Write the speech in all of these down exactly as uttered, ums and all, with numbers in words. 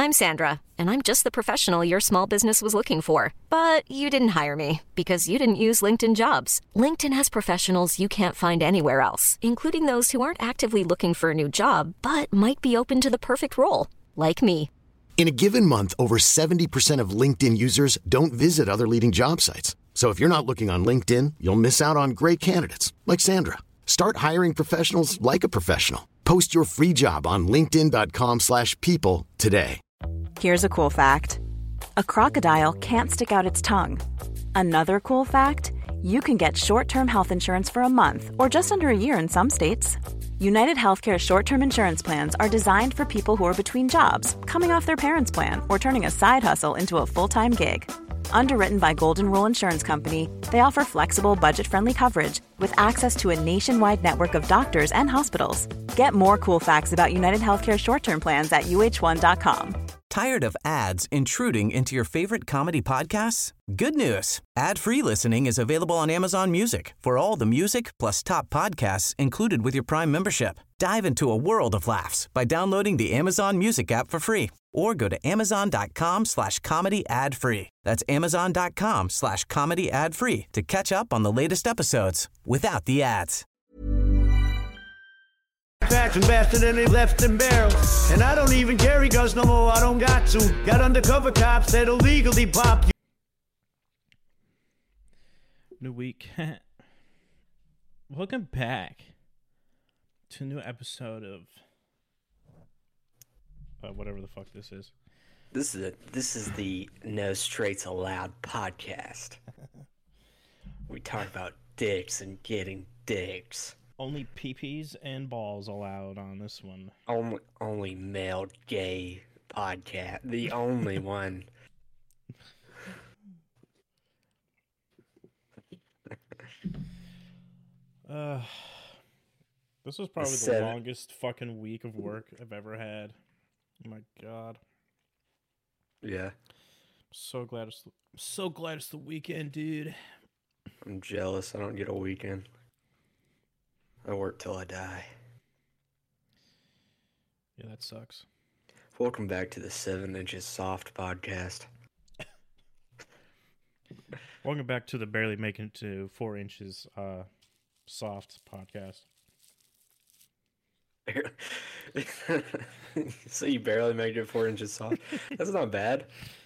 I'm Sandra, and I'm just the professional your small business was looking for. But you didn't hire me because you didn't use LinkedIn Jobs. LinkedIn has professionals you can't find anywhere else, including those who aren't actively looking for a new job, but might be open to the perfect role, like me. In a given month, over seventy percent of LinkedIn users don't visit other leading job sites. So if you're not looking on LinkedIn, you'll miss out on great candidates like Sandra. Start hiring professionals like a professional. Post your free job on linkedin dot com slash people today. Here's a cool fact. A crocodile can't stick out its tongue. Another cool fact, you can get short-term health insurance for a month or just under a year in some states. United Healthcare short-term insurance plans are designed for people who are between jobs, coming off their parents' plan, or turning a side hustle into a full-time gig. Underwritten by Golden Rule Insurance Company, they offer flexible, budget-friendly coverage with access to a nationwide network of doctors and hospitals. Get more cool facts about United Healthcare short-term plans at U H one dot com. Tired of ads intruding into your favorite comedy podcasts? Good news. Ad-free listening is available on Amazon Music for all the music plus top podcasts included with your Prime membership. Dive into a world of laughs by downloading the Amazon Music app for free or go to amazon.com slash comedy ad free. That's amazon.com slash comedy ad free to catch up on the latest episodes without the ads. Faction bastard and they left them barrels. And I don't even carry guns no more, I don't got to. Got undercover cops that'll legally pop you. New week. Welcome back to a new episode of uh, whatever the fuck this is. This is a, this is the No Straights Allowed podcast. We talk about dicks and getting dicks. Only peepees and balls allowed on this one. Only, only male gay podcast. The only one. uh, this was probably the Seven. longest fucking week of work I've ever had. Oh my god. Yeah. So glad it's so glad it's the weekend, dude. I'm jealous. I don't get a weekend. I work till I die. Yeah, that sucks. Welcome back to the Seven Inches Soft podcast. Welcome back to the Barely Making It to Four Inches uh, Soft podcast. So you barely made it four inches soft? That's not bad.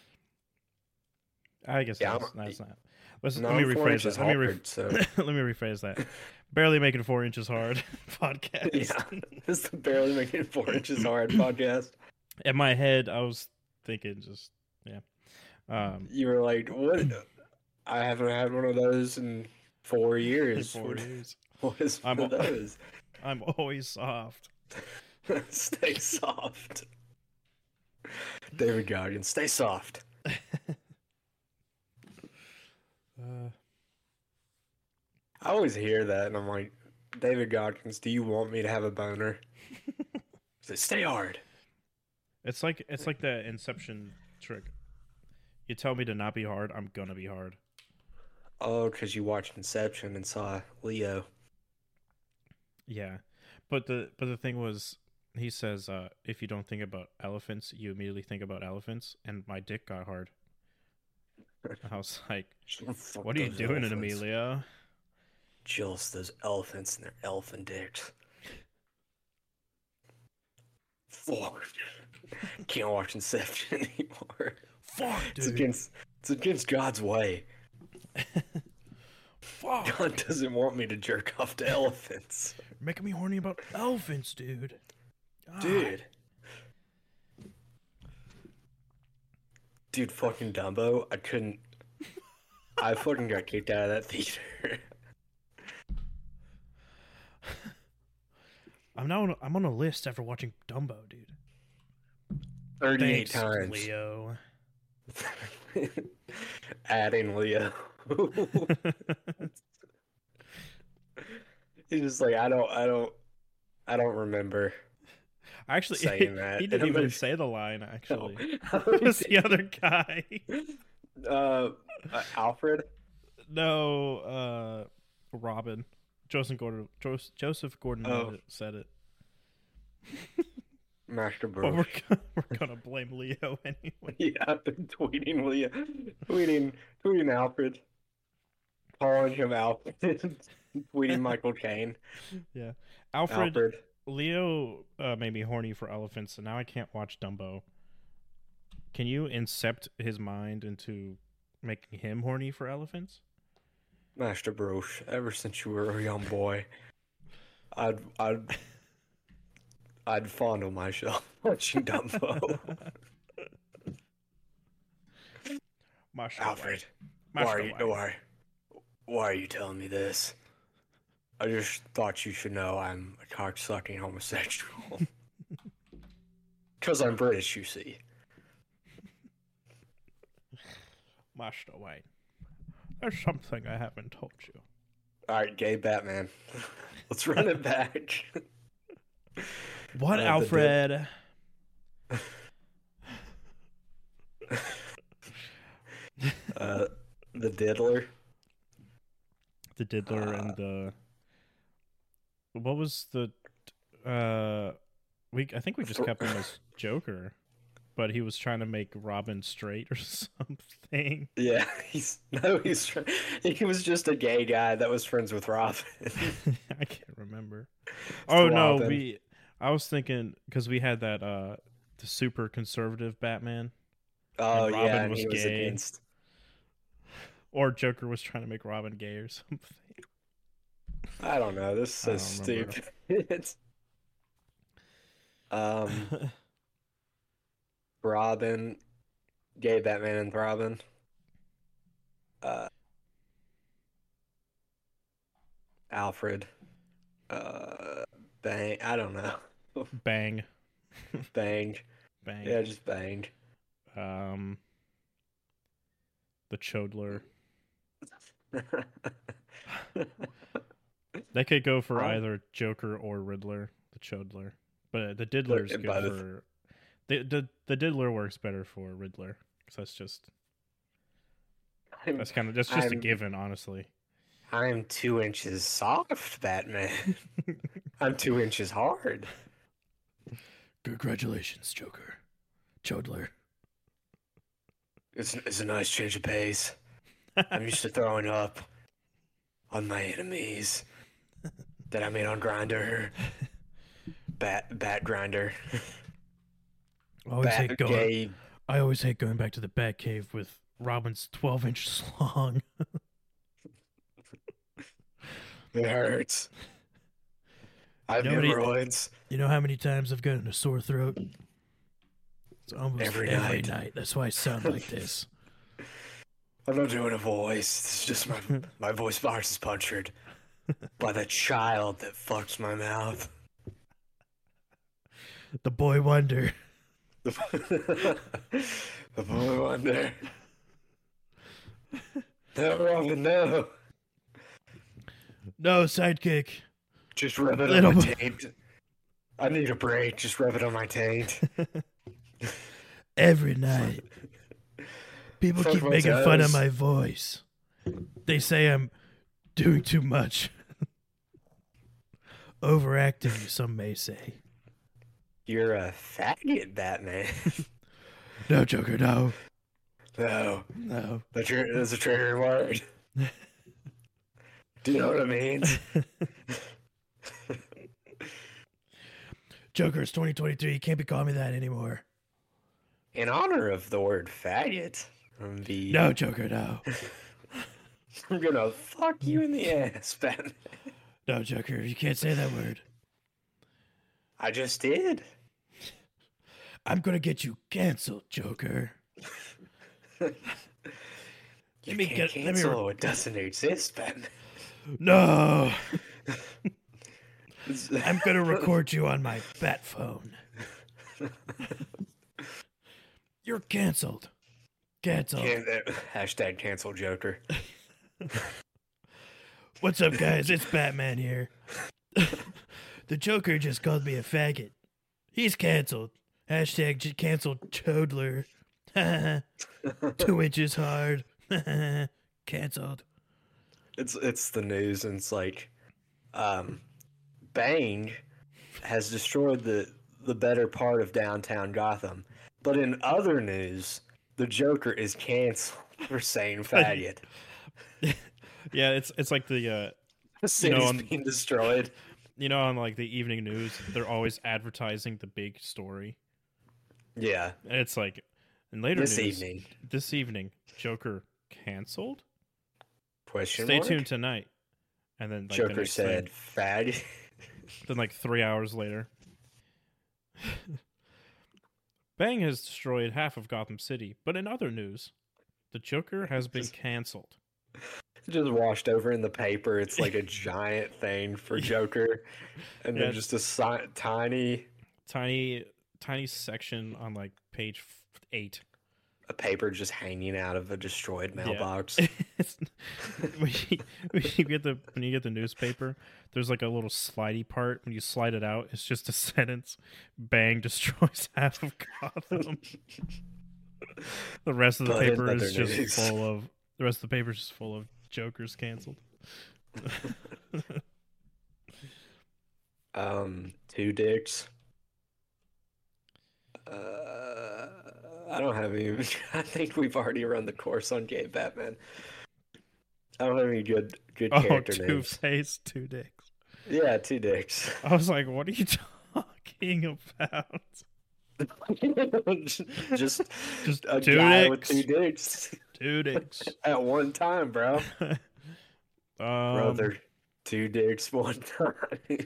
I guess yeah, that's, that's not. Let's, no, let me rephrase that. Let me, re- hard, so. let me rephrase that. Barely Making Four Inches Hard podcast. Yeah, this is the Barely Making Four Inches Hard podcast. In my head, I was thinking just, yeah. Um, you were like, what? I haven't had one of those in four years. Four years. What is one I'm of those? I'm always soft. Stay soft. David Goggins, stay soft. uh, I always hear that, and I'm like, David Goggins, do you want me to have a boner? Say, stay hard. It's like it's like the Inception trick. You tell me to not be hard, I'm gonna be hard. Oh, because you watched Inception and saw Leo. Yeah, but the but the thing was, he says, uh, if you don't think about elephants, you immediately think about elephants, and my dick got hard. I was like, what are you doing, it, Emilio? Just those elephants and their elephant dicks. Fuck. Can't watch Inception anymore. Fuck, dude. It's against, it's against God's way. Fuck. God doesn't want me to jerk off to elephants. You're making me horny about elephants, dude. God. Dude. Dude, fucking Dumbo, I couldn't... I fucking got kicked out of that theater. I'm now on a, I'm on a list after watching Dumbo, dude. thirty-eight Thanks, times. Leo. Adding Leo. He's just like, I don't, I don't, I don't remember. Actually, saying that. he didn't even like, say the line. Actually, no. It was the other guy. Uh, uh, Alfred. No, uh, Robin. Joseph Gordon. Joseph Gordon Oh. said it. Master Well, Bruce. we're gonna, we're gonna blame Leo anyway. Yeah, I've been tweeting Leo, tweeting, tweeting Alfred, calling him Alfred, tweeting Michael Caine. Yeah, Alfred, Alfred. Leo uh, made me horny for elephants, and now I can't watch Dumbo. Can you incept his mind into making him horny for elephants? Master Bruce, ever since you were a young boy, I'd I'd I'd fondle myself watching Dumbo. Master Alfred, White. why Master are you White. why why are you telling me this? I just thought you should know I'm a cocksucking homosexual. Because I'm British, you see. Master White. There's something I haven't told you. Alright, gay Batman. Let's run it back. What, Uh, the Alfred? uh, the Diddler. The Diddler Uh, and the... What was the... Uh, we I think we just kept him as Joker, but he was trying to make Robin straight or something. Yeah, he's no, he's try- he was just a gay guy that was friends with Robin. I can't remember. Oh no, Robin. we. I was thinking because we had that uh the super conservative Batman, Oh And Robin yeah, and was he was gay. against. or Joker was trying to make Robin gay or something. I don't know. This is so I don't remember. stupid. um, Robin, gay Batman and Robin. Uh, Alfred. Uh, Bang. I don't know. Bang, Bang. bang. Yeah, just Bang. Um, the Chodler. They could go for Oh. either Joker or Riddler. The Chodler, but the Diddler's But- good but if- for. The, the the Diddler works better for Riddler because that's just I'm, that's kind of that's just a I'm- given, honestly. I'm two inches soft, Batman. I'm two inches hard. Congratulations, Joker. Chodler. It's, it's a nice change of pace. I'm used to throwing up on my enemies that I made on Grinder. Bat Bat Grinder. I always hate Bat going. gay. I always hate going back to the Batcave with Robin's twelve inches long. It hurts. I have Nobody- hemorrhoids. You know how many times I've gotten a sore throat? It's almost Every every night. night. That's why I sound like this. I'm not doing a voice. It's just my my voice box is punctured by the child that fucks my mouth. The boy wonder. The, the boy wonder. No, Robin, no. No, sidekick. Just rub it Little on my bo- taint. I need a break. Just rub it on my taint. Every night. People Fuck keep my making fun of toes. my voice. They say I'm doing too much. Overacting, some may say. You're a faggot, Batman. No, Joker, no. No, No. that's, your, that's a trigger word. Do you know what it means? Joker, it's twenty twenty-three. You can't be calling me that anymore. In honor of the word faggot, I'm gonna be. No, Joker, no. I'm gonna fuck you in the ass, Batman. No, Joker, you can't say that word. I just did. I'm gonna get you canceled, Joker. You Let me can't get- let me cancel. It doesn't exist, Batman. No! I'm gonna record you on my bat phone. You're canceled. Canceled. Can- uh, hashtag cancel Joker. What's up, guys? It's Batman here. The Joker just called me a faggot. He's canceled. Hashtag j- canceled Chodler. Two inches hard. Canceled. It's it's the news, and it's like, um, Bang has destroyed the the better part of downtown Gotham. But in other news, the Joker is canceled for saying faggot. Yeah, it's it's like the uh, The city's you know, on, being destroyed. You know, on like the evening news, they're always advertising the big story. Yeah. And it's like, in later This news, evening. this evening, Joker canceled? Question Stay mark? tuned tonight. And then like, the Joker next said, thing, faggot. then like three hours later, Bang has destroyed half of Gotham City. But in other news, the Joker has been canceled. Just washed over in the paper. It's like a giant thing for Joker. And Yeah, then just a si- tiny... Tiny, tiny section on like page f- eight. A paper just hanging out of a destroyed mailbox. Yeah. It's, when, you, when you get the when you get the newspaper, there's like a little slidey part. When you slide it out, it's just a sentence: "Bang destroys half of Gotham." The rest of the But in paper is other just news. full of the rest of the paper is just full of Jokers canceled. um, two dicks. Uh, I don't have any. I think we've already run the course on Gay Batman. I don't have any good good Oh, character Two names. Face, two dicks. Yeah, two dicks. I was like, "What are you talking about?" just Just a two guy dicks. with two dicks Two dicks. at one time, bro. um, Brother, two dicks one time.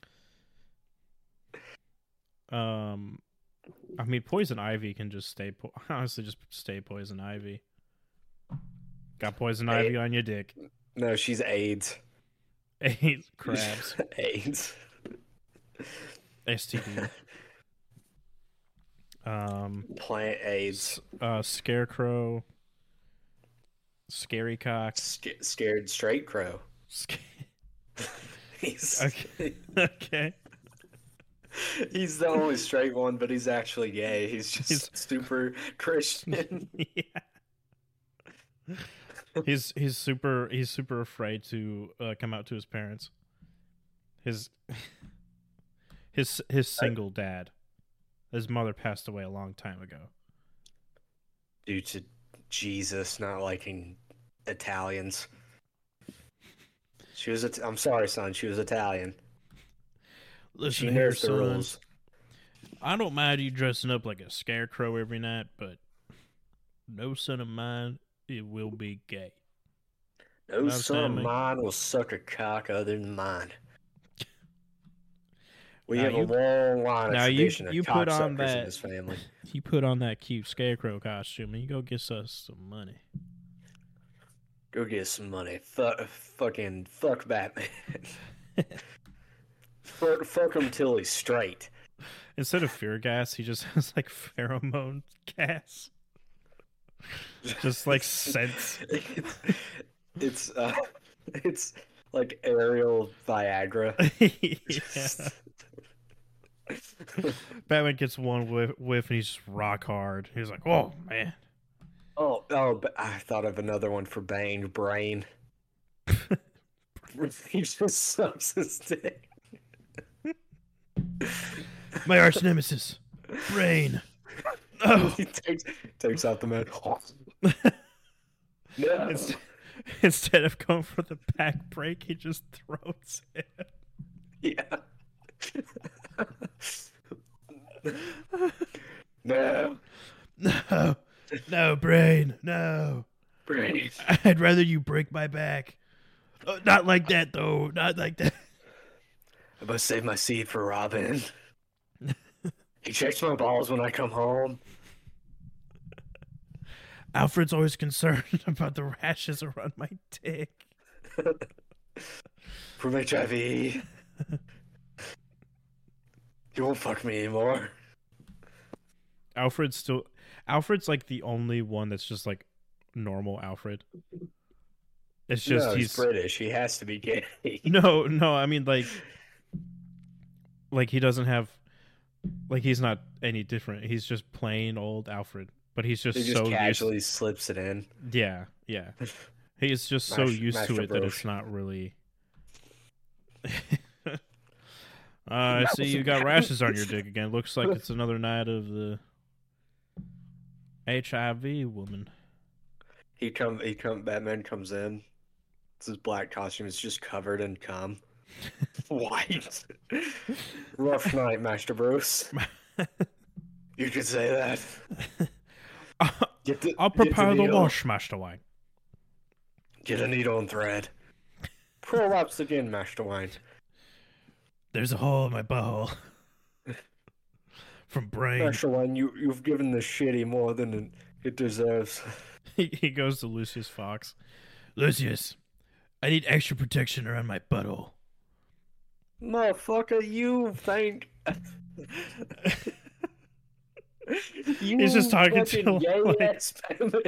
Um, I mean, Poison Ivy can just stay. Po- honestly, just stay Poison Ivy. Got Poison Hey. Ivy on your dick. No, she's AIDS. Eight crabs. AIDS. S T D. Um, Plant AIDS. uh, Scarecrow. Scary Cock. Sc- scared straight crow. Sca- He's okay. Okay. he's the only straight one, but he's actually gay. He's just He's- super Christian. Yeah. He's he's super he's super afraid to uh, come out to his parents. His his his single dad. His mother passed away a long time ago. Due to Jesus not liking Italians. She was. It- I'm sorry, son. She was Italian. Listen She here, knows the son. rules. I don't mind you dressing up like a scarecrow every night, but no son of mine, it will be gay. No You son of understand me? mine will suck a cock other than mine. We Now have you- a long line of now you- tradition you of put on cocksuckers that- in this family. You put on that cute scarecrow costume and you go get us some money. Go get some money. Fuck, fucking fuck Batman. fuck, fuck him till he's straight. Instead of fear gas, he just has like pheromone gas. Just like scents. It's, it's uh, it's like aerial Viagra. Yeah. Batman gets one whiff, whiff and he's just rock hard. He's like, "Oh man." Oh, oh! But I thought of another one for Bane. Brain. He just sucks his dick. My arch nemesis, Brain. Oh. He takes takes out the man. No. Inst- Instead of going for the back break, he just throws it. Yeah. No. No, no, Brain, no. Brain. I'd rather you break my back. Uh, not like that, though. Not like that. I must save my seed for Robin. He checks my balls when I come home. Alfred's always concerned about the rashes around my dick. From H I V. You won't fuck me anymore. Alfred's still. Alfred's like the only one that's just like normal Alfred. It's just no, he's he's British. He has to be gay. no, no. I mean, like, like he doesn't have, like he's not any different. He's just plain old Alfred. But he's just, He just so casually used. slips it in. Yeah, yeah. He's just so Mash- used to Master it that Bros. it's not really. Uh, I see you got rashes on your dick again. Looks like it's another night of the H I V woman. He come, he come. Batman comes in. It's his black costume. It's just covered in cum. White. Rough night, Master Bruce. You could say that. Get the, I'll get the prepare the needle. wash, Master Wayne. Get a needle and thread. Prolapse again, Master Wayne. There's a hole in my butthole. From brain. Master Wayne, you, you've given this shitty more than it deserves. He, he goes to Lucius Fox. Lucius, I need extra protection around my butthole. Motherfucker, you think... you He's just talking to fucking gay like, ass Batman.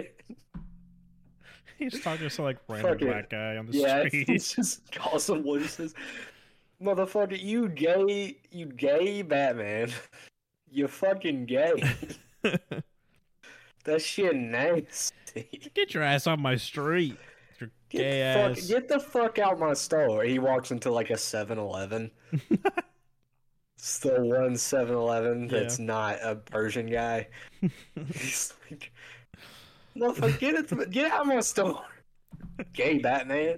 He's talking to some like random Fucking- black guy on the Yeah, street. he's just calls him Lucius. Motherfucker, you gay, you gay Batman. You fucking gay. That shit nasty. Get your ass off my street. Your Get gay the, fuck, ass. get the fuck out my store. He walks into like a seven eleven. It's the one seven eleven that's Yeah. not a Persian guy. He's like, motherfucker, get it, get out of my store. Gay Batman.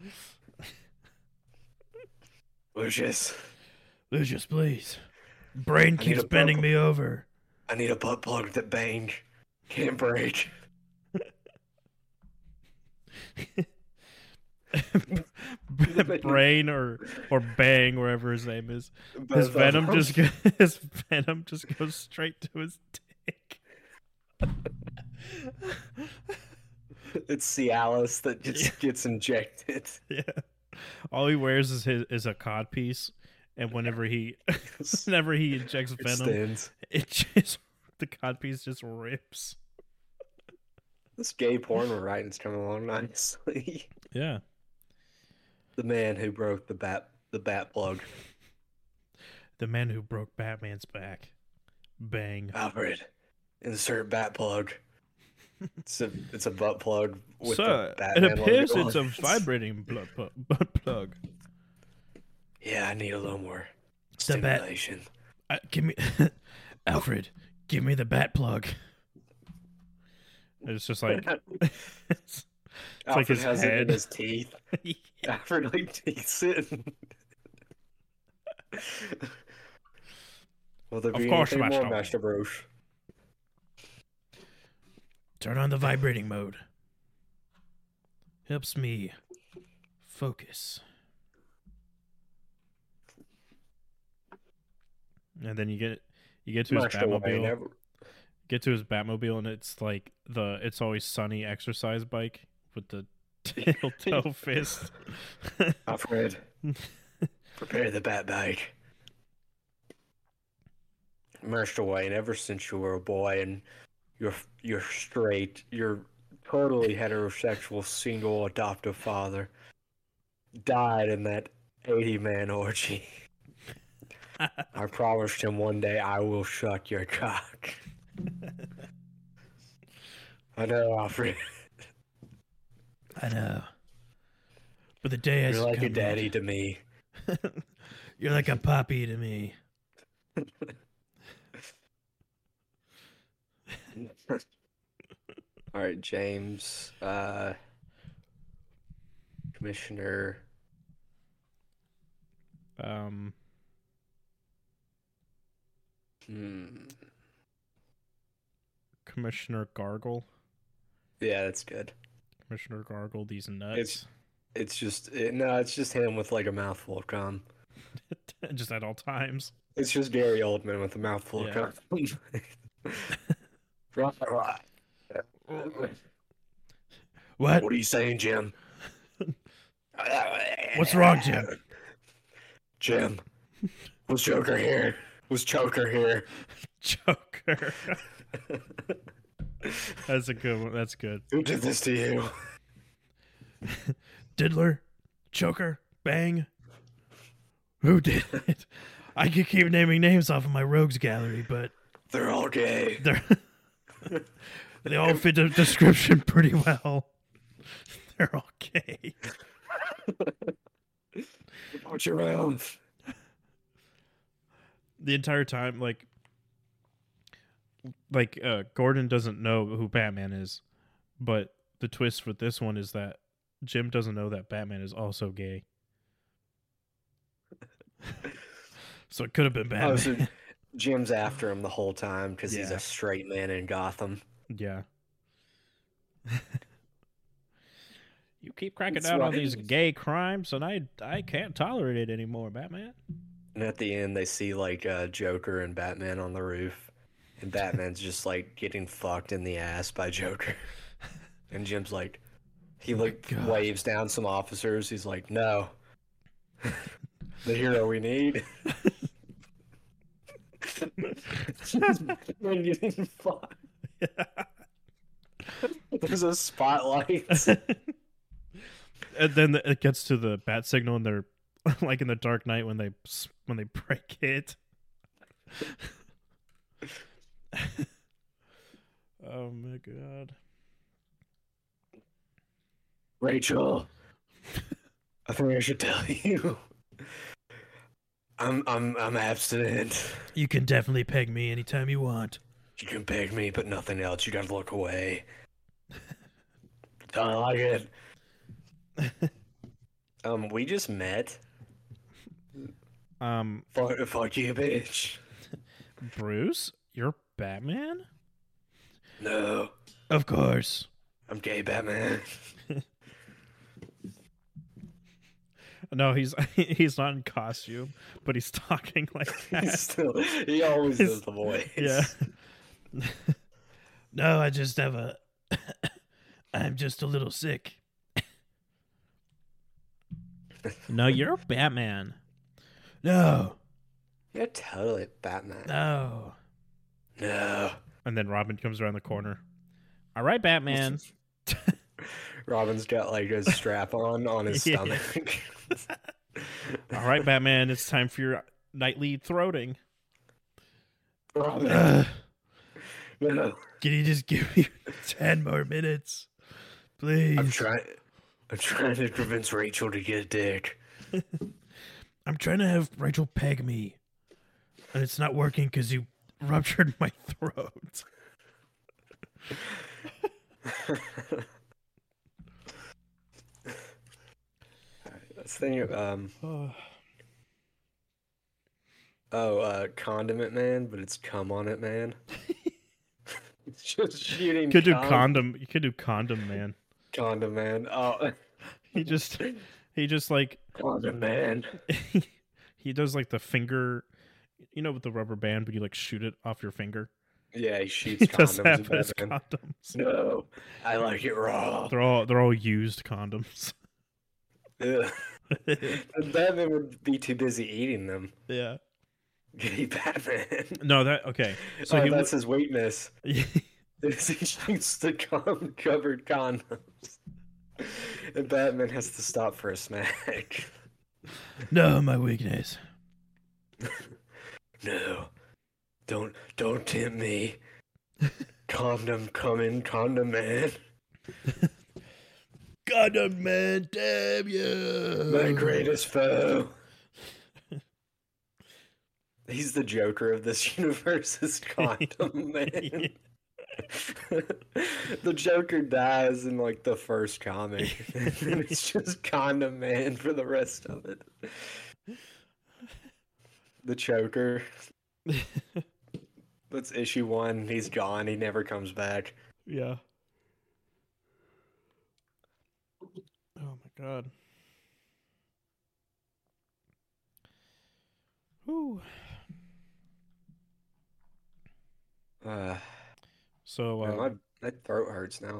Lucius, Lucius, please. Brain I need keeps a bending bubble. me over. I need a butt plug that bang. Can't break. Brain or or Bang, wherever his name is. His Both of venom them. just go, his venom just goes straight to his dick. It's Cialis that just gets injected. Yeah. All he wears is his is a cod piece, and whenever he whenever he injects It venom, stands. it just the cod piece just rips. This gay porn we're writing is coming along nicely. Yeah. The man who broke the bat the bat plug. The man who broke Batman's back. Bang. Alfred, insert bat plug. It's a it's a butt plug with Sir, the it Batman appears logo it's a on it. vibrating blood pu- butt plug. Yeah, I need a little more The bat- stimulation. Uh, give me, Alfred. Give me the bat plug. It's just like it's, it's like Alfred his has it in head. his teeth. Alfred like takes it. Will there Of be course, anything more, Master. Master Bruce? Turn on the vibrating mode. Helps me focus. And then you get you get to his Master Wayne, Batmobile. ever- Get to his Batmobile, and it's like the It's Always Sunny exercise bike with the tail toe fist. Alfred, prepare the bat bike. Master Wayne, ever since you were a boy and you're you're straight, you're totally heterosexual, single, adoptive father, died in that eighty man orgy. I promised him one day I will suck your cock. I know, Alfred. I know. But the day has You're like a come daddy to me. yet. You're like a puppy to me. All right, James, uh, Commissioner. Um, Hmm. Commissioner Gargle. Yeah, that's good. Commissioner Gargle, these nuts. It's it's just it, no, it's just him with like a mouthful of cum. Just at all times. It's just Gary Oldman with a mouthful Yeah. of cum. Right, right. What? What are you saying, Jim? What's wrong, Jim? Jim, was Joker here? Was Choker here? Joker. That's a good one. That's good. Who did this to you? Diddler, Joker, Bang. Who did it? I could keep naming names off of my rogues gallery, but They're all gay. they're they all fit the description pretty well. They're all gay. Watch your mouth. the entire time, like, like uh, Gordon doesn't know who Batman is, but the twist with this one is that Jim doesn't know that Batman is also gay. So it could have been Batman. Oh, so Jim's after him the whole time because he's Yeah. a straight man in Gotham. Yeah. You keep cracking That's down on right. these gay crimes, and I I can't tolerate it anymore, Batman. And at the end, they see like uh, Joker and Batman on the roof, and Batman's just like getting fucked in the ass by Joker. And Jim's like, he like God. waves down some officers. He's like, "No, the hero we need." Batman getting fucked. There's a spotlight. And then it gets to the bat signal, and they're like in the Dark Knight when they when they break it. Oh my god! Rachel, I think I should tell you. I'm I'm I'm abstinent. You can definitely peg me anytime you want. You can peg me, but nothing else. You gotta look away. Don't like it. um, we just met. Um, Fuck, fuck you, bitch. Bruce, you're Batman? No, Of course. I'm gay, Batman. No, he's he's not in costume, but he's talking like He's that. still, he always does the voice. Yeah. No, I just have a. I'm just a little sick. No, you're Batman. No, You're totally Batman. no. No. And then Robin comes around the corner. All right, Batman. Robin's got like a strap on on his Yeah. stomach. All right, Batman. It's time for your nightly throating. Robin. Ugh. No. Can you just give me ten more minutes, please? I'm trying. I'm trying to convince Rachel to get a dick. I'm trying to have Rachel peg me, and it's not working because you ruptured my throat. Let's think. Um. Oh, uh, Condiment Man, but it's Come On It Man. It's just shooting. You could do con- condom. You could do condom, man. Condom Man. Oh, He just, he just like, Condom Man. he does like the finger, you know, with the rubber band, but you like shoot it off your finger. Yeah, he shoots He does condoms. that, with but it's Batman. condoms. No, I like it raw. They're all they're all used condoms. Ugh. Batman would be too busy eating them. Yeah. Gay Batman. No, that okay. So oh, he that's his weakness. w- Is he shoots the con- covered condoms. And Batman has to stop for a snack. no, my weakness. No. Don't don't tempt me. Condom coming, condom man. Condom man, damn you! My greatest foe. He's the Joker of this universe, is Condom Man. The Joker dies in like the first comic, and it's just Condom Man for the rest of it. The Joker. That's issue one. He's gone. He never comes back. Yeah. Oh my god. Whew. Uh, So, man, uh, my, my throat hurts now.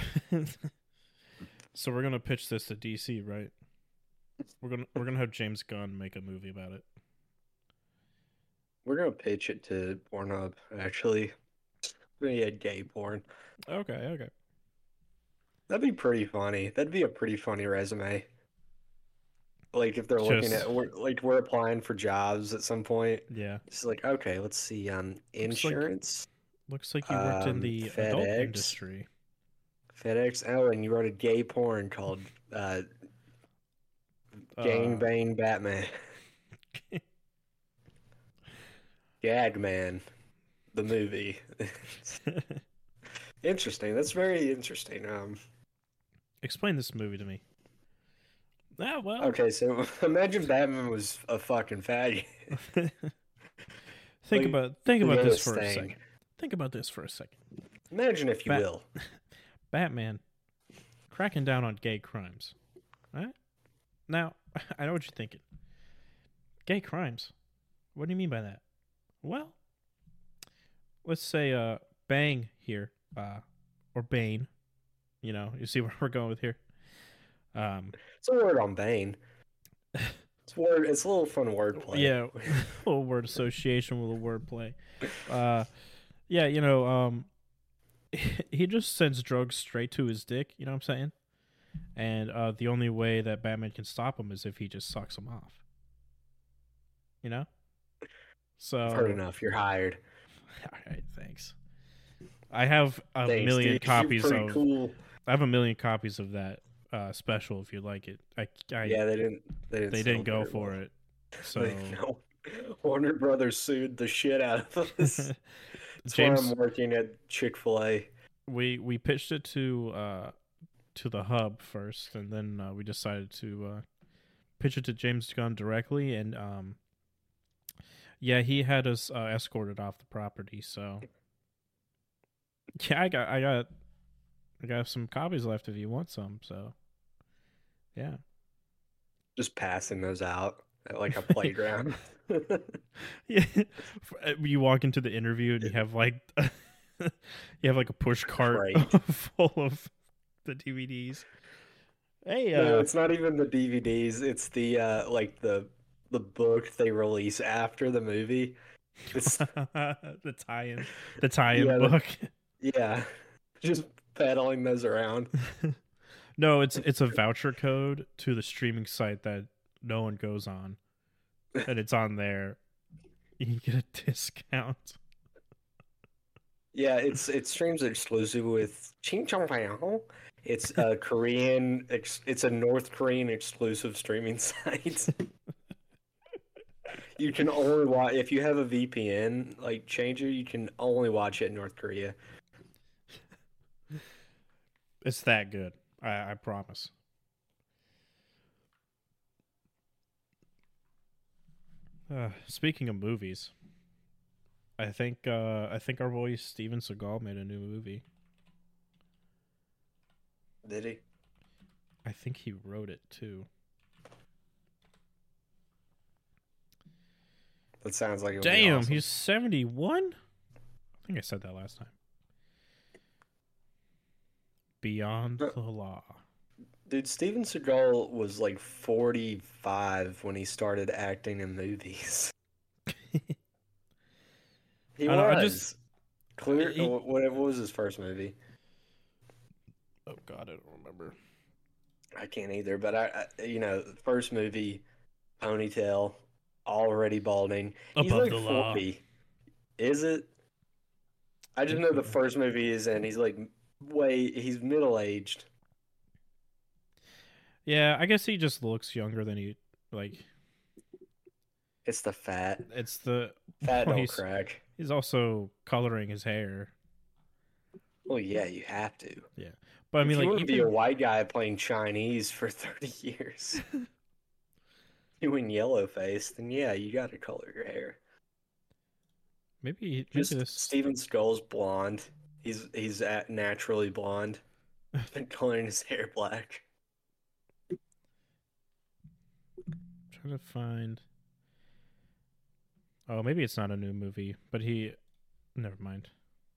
so we're gonna pitch this to D C, right? We're gonna we're gonna have James Gunn make a movie about it. We're gonna pitch it to Pornhub, actually. We had gay porn. Okay, okay. That'd be pretty funny. That'd be a pretty funny resume. Like if they're looking Just- at, we're, like we're applying for jobs at some point. Yeah. It's like, okay, let's see, um, like- insurance, Looks like you worked in Um, the adult FedEx. industry. FedEx. Oh, and you wrote a gay porn called uh, Gang Uh, Bang Batman. Gagman, the movie. Interesting. That's very interesting. Um, Explain this movie to me. Ah, well. Okay, so imagine Batman was a fucking faggot. think Like, about think the about this gayest for a thing. second. Think about this for a second. Imagine if you Bat- will. Batman cracking down on gay crimes. Right? Now, I know what you're thinking. Gay crimes? What do you mean by that? Well, let's say uh, Bang here, uh, or Bane. You know, you see where we're going with here. Um, It's a word on Bane. It's word. It's a little fun wordplay. yeah, a little word association with a wordplay. Uh, yeah, you know, um, he just sends drugs straight to his dick. You know what I'm saying? And uh, the only way that Batman can stop him is if he just sucks him off. You know? So I've heard enough. You're hired. All right, thanks. I have a Thanks, million dude. copies You're pretty of. cool. I have a million copies of that uh, special. If you like it, I, I Yeah, they didn't. They didn't. they sell didn't go very for well. it. So They- no. Warner Brothers sued the shit out of us. That's James, why I'm working at Chick-fil-A. we we pitched it to uh to the hub first, and then uh, we decided to uh, pitch it to James Gunn directly, and um yeah, he had us uh, escorted off the property. So yeah, I got I got I got some copies left if you want some. So yeah. Just passing those out at like a playground. Yeah, you walk into the interview and you have like you have like a push cart Right. full of the D V Ds. Hey, No, uh, it's not even the D V Ds. It's the uh, like the the book they release after the movie. It's the tie-in, the tie-in Yeah, the- book. yeah, just peddling those around. No, it's it's a voucher code to the streaming site that no one goes on, and it's on there. You get a discount. Yeah, it's it streams exclusive with Ching Chong Pao. It's a Korean. Ex, it's a North Korean exclusive streaming site. You can only watch if you have a V P N like changer. You can only watch it in North Korea. It's that good. I, I promise. Uh, speaking of movies, I think uh, I think our boy Steven Seagal made a new movie. Did he? I think he wrote it too. That sounds like it would be Damn, awesome. he's seventy-one? I think I said that last time. Beyond Uh, the Law. Dude, Steven Seagal was like forty-five when he started acting in movies. He I don't know, I was. just- Clear. he- What, what was his first movie? Oh God, I don't remember. I can't either. But I, I you know, first movie, ponytail, already balding. He's Above like the Law. forty. Is it? I just know the first movie is in. He's like way. He's middle aged. Yeah, I guess he just looks younger than he like. It's the fat. It's the Fat well, don't he's, crack. he's also coloring his hair. Well, yeah, you have to. Yeah, but I mean, if you like, want to be a even, white guy playing Chinese for thirty years, doing yellow face, then yeah, you got to color your hair. maybe maybe Just this. Steven Skull's blonde. He's he's at naturally blonde. Been coloring his hair black. Trying to find. Oh, maybe it's not a new movie, but he. Never mind.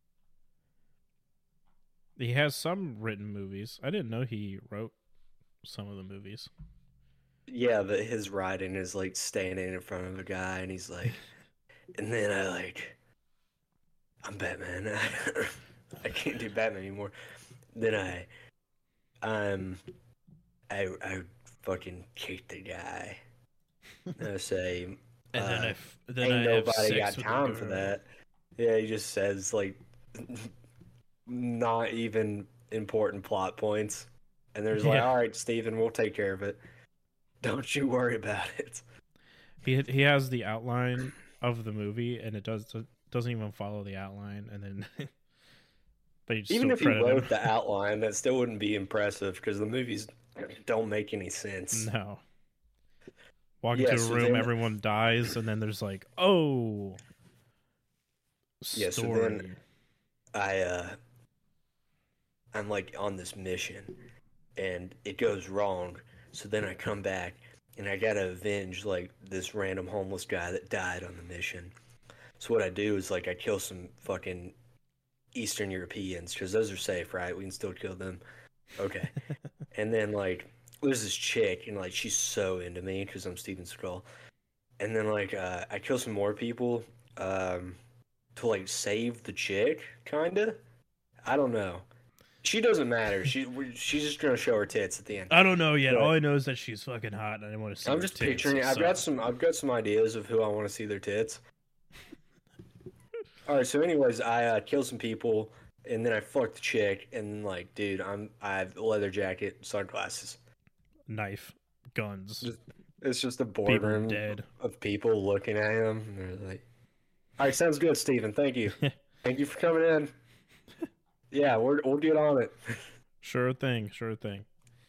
He has some written movies. I didn't know he wrote some of the movies. Yeah, but his writing is like standing in front of a guy, and he's like, and then I like, I'm Batman. I can't do Batman anymore. Then I, um, I I fucking kick the guy. I say, And then uh, I f- then ain't I have nobody sex got with a time for girl. that. Yeah, he just says like not even important plot points. And there's like, Yeah. all right, Steven, we'll take care of it. Don't you worry about it. He he has the outline of the movie, and it does doesn't even follow the outline, and then they just Even still if he credit wrote him. the outline, that still wouldn't be impressive because the movies don't make any sense. No. Walk Yeah, into a so room, then- everyone dies, and then there's like, oh, Yeah, so story. then I uh I'm like on this mission and it goes wrong. So then I come back and I gotta avenge like this random homeless guy that died on the mission. So what I do is like I kill some fucking Eastern Europeans because those are safe, right? We can still kill them. Okay. And then like there's this chick and like she's so into me because I'm Steven Seagal. And then like uh, I kill some more people um, to like save the chick, kinda. I don't know. She doesn't matter. She she's just gonna show her tits at the end. I don't know yet. But- All I know is that she's fucking hot, and I want to see. I'm her just tits, picturing it. I've so- got some. I've got some ideas of who I want to see their tits. All right. So, anyways, I uh, kill some people, and then I fuck the chick, and like, dude, I'm I have a leather jacket, sunglasses. knife, guns, Just- It's just a people boardroom dead. of people looking at him, and they're like, "All right, sounds good, Steven. Thank you. Thank you for coming in. Yeah, we're, we'll get on it." Sure thing, sure thing.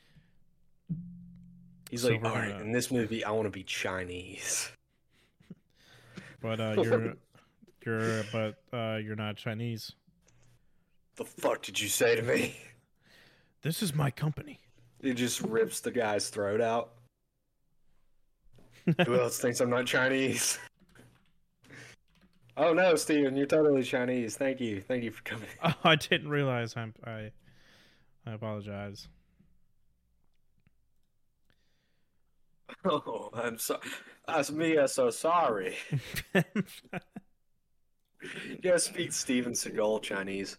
He's So like, we're "All right, gonna- in this movie, I want to be Chinese." But uh, you're, you're, but uh, you're not Chinese. The fuck did you say to me? This is my company. He just rips the guy's throat out. Who else thinks I'm not Chinese? Oh no, Steven, you're totally Chinese. Thank you. Thank you for coming. Oh, I didn't realize. I'm. I. I apologize. Oh, I'm so. That's me. I'm so sorry. You gotta speak Steven Seagal Chinese.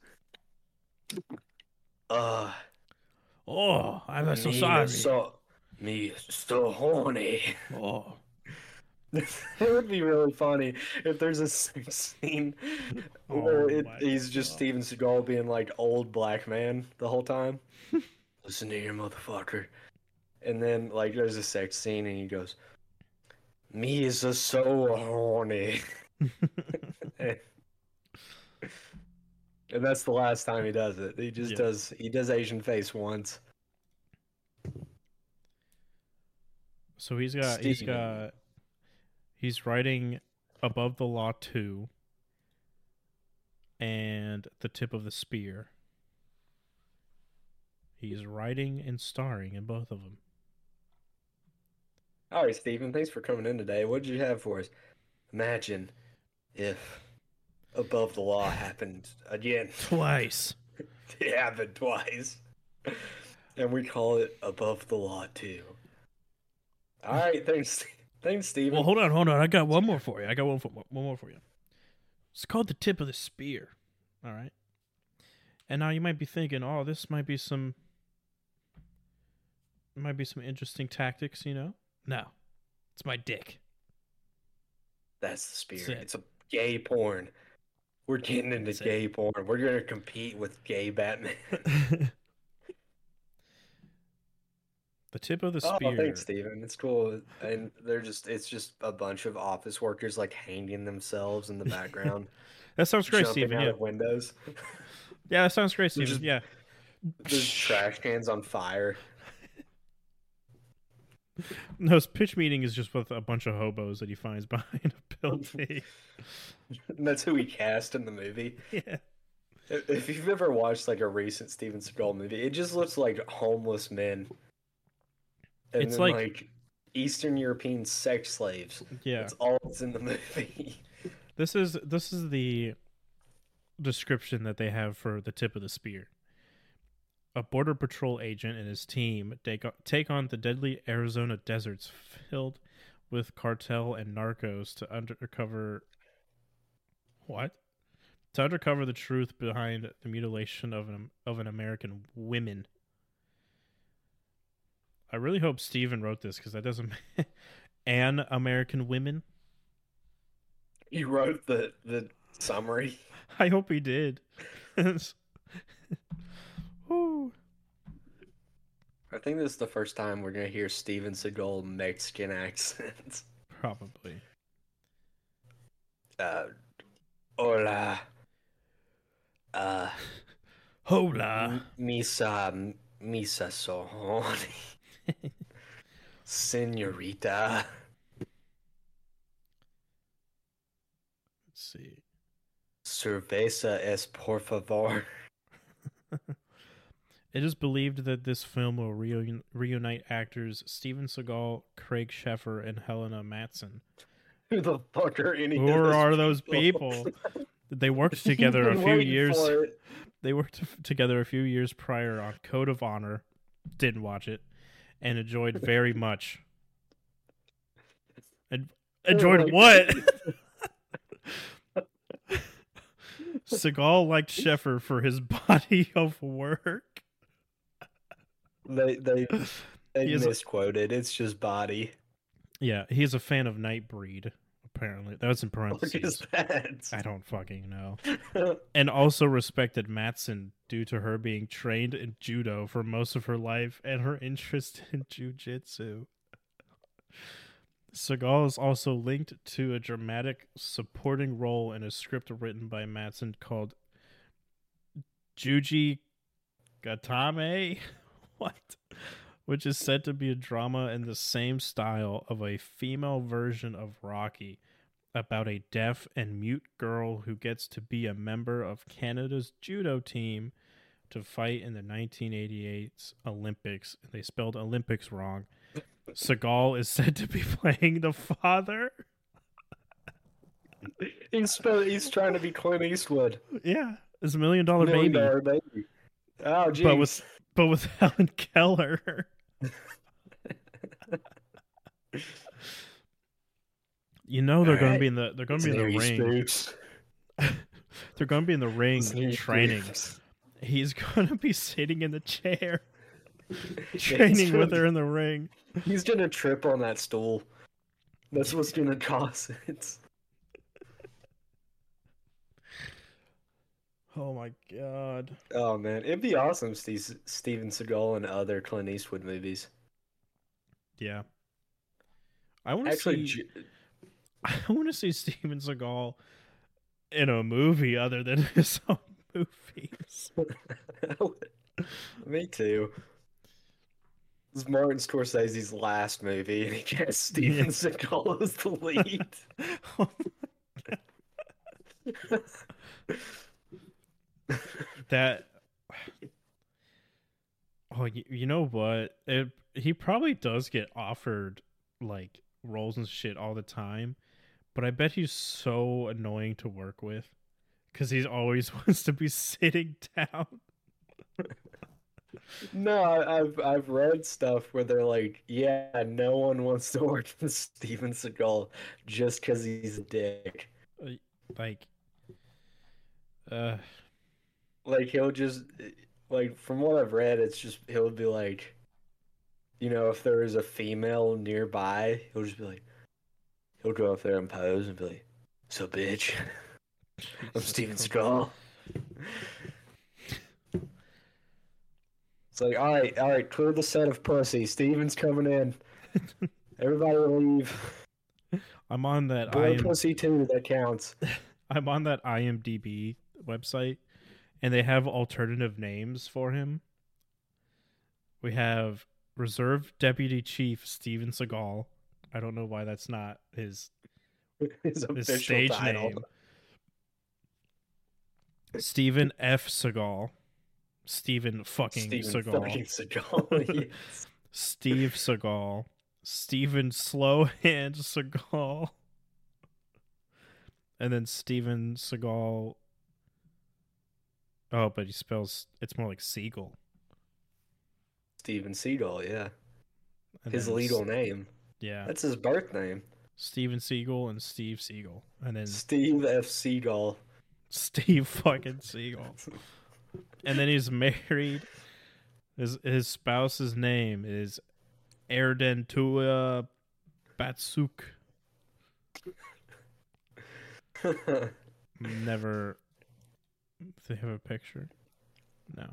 Uh, Oh, I'm so me sorry. So, me so horny. Oh, It would be really funny if there's a sex scene where Oh it, my he's just God. Steven Seagal being like old black man the whole time. Listen to your motherfucker. And then like there's a sex scene and he goes, "Me is a so horny." and, and that's the last time he does it. He just Yeah. does he does Asian face once. so he's got. He's Steven. got. He's writing Above the Law two. And The Tip of the Spear. He's writing and starring in both of them. All right, Steven, thanks for coming in today. What did you have for us? Imagine if Above the Law happened again. Twice. It happened twice. And we call it Above the Law two. All right, thanks. Thanks, Steven. Well, hold on, hold on. I got one more for you. I got one for one more for you. It's called The Tip of the Spear. All right. And now you might be thinking, oh, this might be some might be some interesting tactics, you know? No. It's my dick. That's the spirit. That's it. It's a gay porn. We're getting into That's it. gay porn. We're going to compete with gay Batman. The Tip of the Oh, Spear. thanks, Steven. It's cool. And they're just, it's just a bunch of office workers like hanging themselves in the background. That sounds great, jumping Steven. out Yeah. of windows. Yeah, that sounds great, They're Steven. just- Yeah. There's trash cans on fire. No, his pitch meeting is just with a bunch of hobos that he finds behind a building. And that's who he cast in the movie. Yeah. If if you've ever watched like a recent Steven Seagal movie, it just looks like homeless men. And It's then, like- like Eastern European sex slaves. Yeah. That's all that's in the movie. This is this is the description that they have for The Tip of the Spear. A border patrol agent and his team take take on the deadly Arizona deserts filled with cartel and narcos to undercover what? To uncover the truth behind the mutilation of an of an American women. I really hope Steven wrote this because that doesn't an American women. You wrote the the summary. I hope he did. Woo. I think this is the first time we're gonna hear Steven Seagal Mexican accents. Probably. uh, hola, uh, Hola. misa, misa so horny, señorita. Let's see. Cerveza es por favor. It is believed that this film will reun- reunite actors Steven Seagal, Craig Sheffer, and Helena Matson. Who the fuck are any Who of those are those people? people? They worked together a Been few waiting years. for it. They worked f- together a few years prior on Code of Honor. Didn't watch it, and enjoyed very much. En- enjoyed what? Seagal liked Sheffer for his body of work. They they they He is- misquoted. It's just body. Yeah, he's a fan of Nightbreed, apparently. That was in What is parentheses. that? I don't fucking know. And also respected Matson due to her being trained in judo for most of her life and her interest in jujitsu. Seagal is also linked to a dramatic supporting role in a script written by Matson called Juji Gatame? What? Which is said to be a drama in the same style of a female version of Rocky, about a deaf and mute girl who gets to be a member of Canada's judo team to fight in the nineteen eighty-eight Olympics. They spelled Olympics wrong. Seagal is said to be playing the father. He's spe- he's trying to be Clint Eastwood. Yeah, it's a million dollar Million baby, dollar baby. Oh, jeez. but with but with Helen Keller. You know they're All going right. to be in the they're going to be in the ring. Spooks. They're going to be in the ring Snooze training. spooks. He's going to be sitting in the chair, training with her in the ring. He's gonna trip on that stool. That's what's gonna cause it. Oh my god! Oh man, it'd be awesome, Steve, Steven Seagal and other Clint Eastwood movies. Yeah, I want to Actually, see. Ju- I want to see Steven Seagal in a movie other than his own movies. me too. This is Martin Scorsese's last movie, and he gets Steven Yeah. Seagal as the lead. Oh my- that. Oh, you, you know what? It, he probably does get offered like roles and shit all the time, but I bet he's so annoying to work with because he always wants to be sitting down. No, I- I've I've read stuff where they're like, yeah, no one wants to work with Steven Seagal just because he's a dick. Like, uh, Like he'll just like from what I've read, it's just he'll be like, you know, if there is a female nearby, he'll just be like, he'll go up there and pose and be like, "So bitch, I'm Steven Seagal." It's like, all right, all right, clear the set of pussy. Steven's coming in. Everybody leave. I'm on that. Boy I am. pussy too. That counts. I'm on that I M D B website, and they have alternative names for him. We have Reserve Deputy Chief Steven Seagal. I don't know why that's not his His his official stage title. name. Steven F. Seagal. Steven fucking Steven Seagal. fucking Seagal. Yes. Steve Seagal. Steven Slowhand Seagal. And then Steven Seagal. Oh, but he spells it's more like Seagull. Steven Seagal, yeah. And His then legal S- name. Yeah. That's his birth name. Steven Seagal and Steve Seagal. And then Steve F. Seagal. Steve fucking Seagal. And then he's married. His his spouse's name is Erdentua Batsuk. Never. Do they have a picture? No.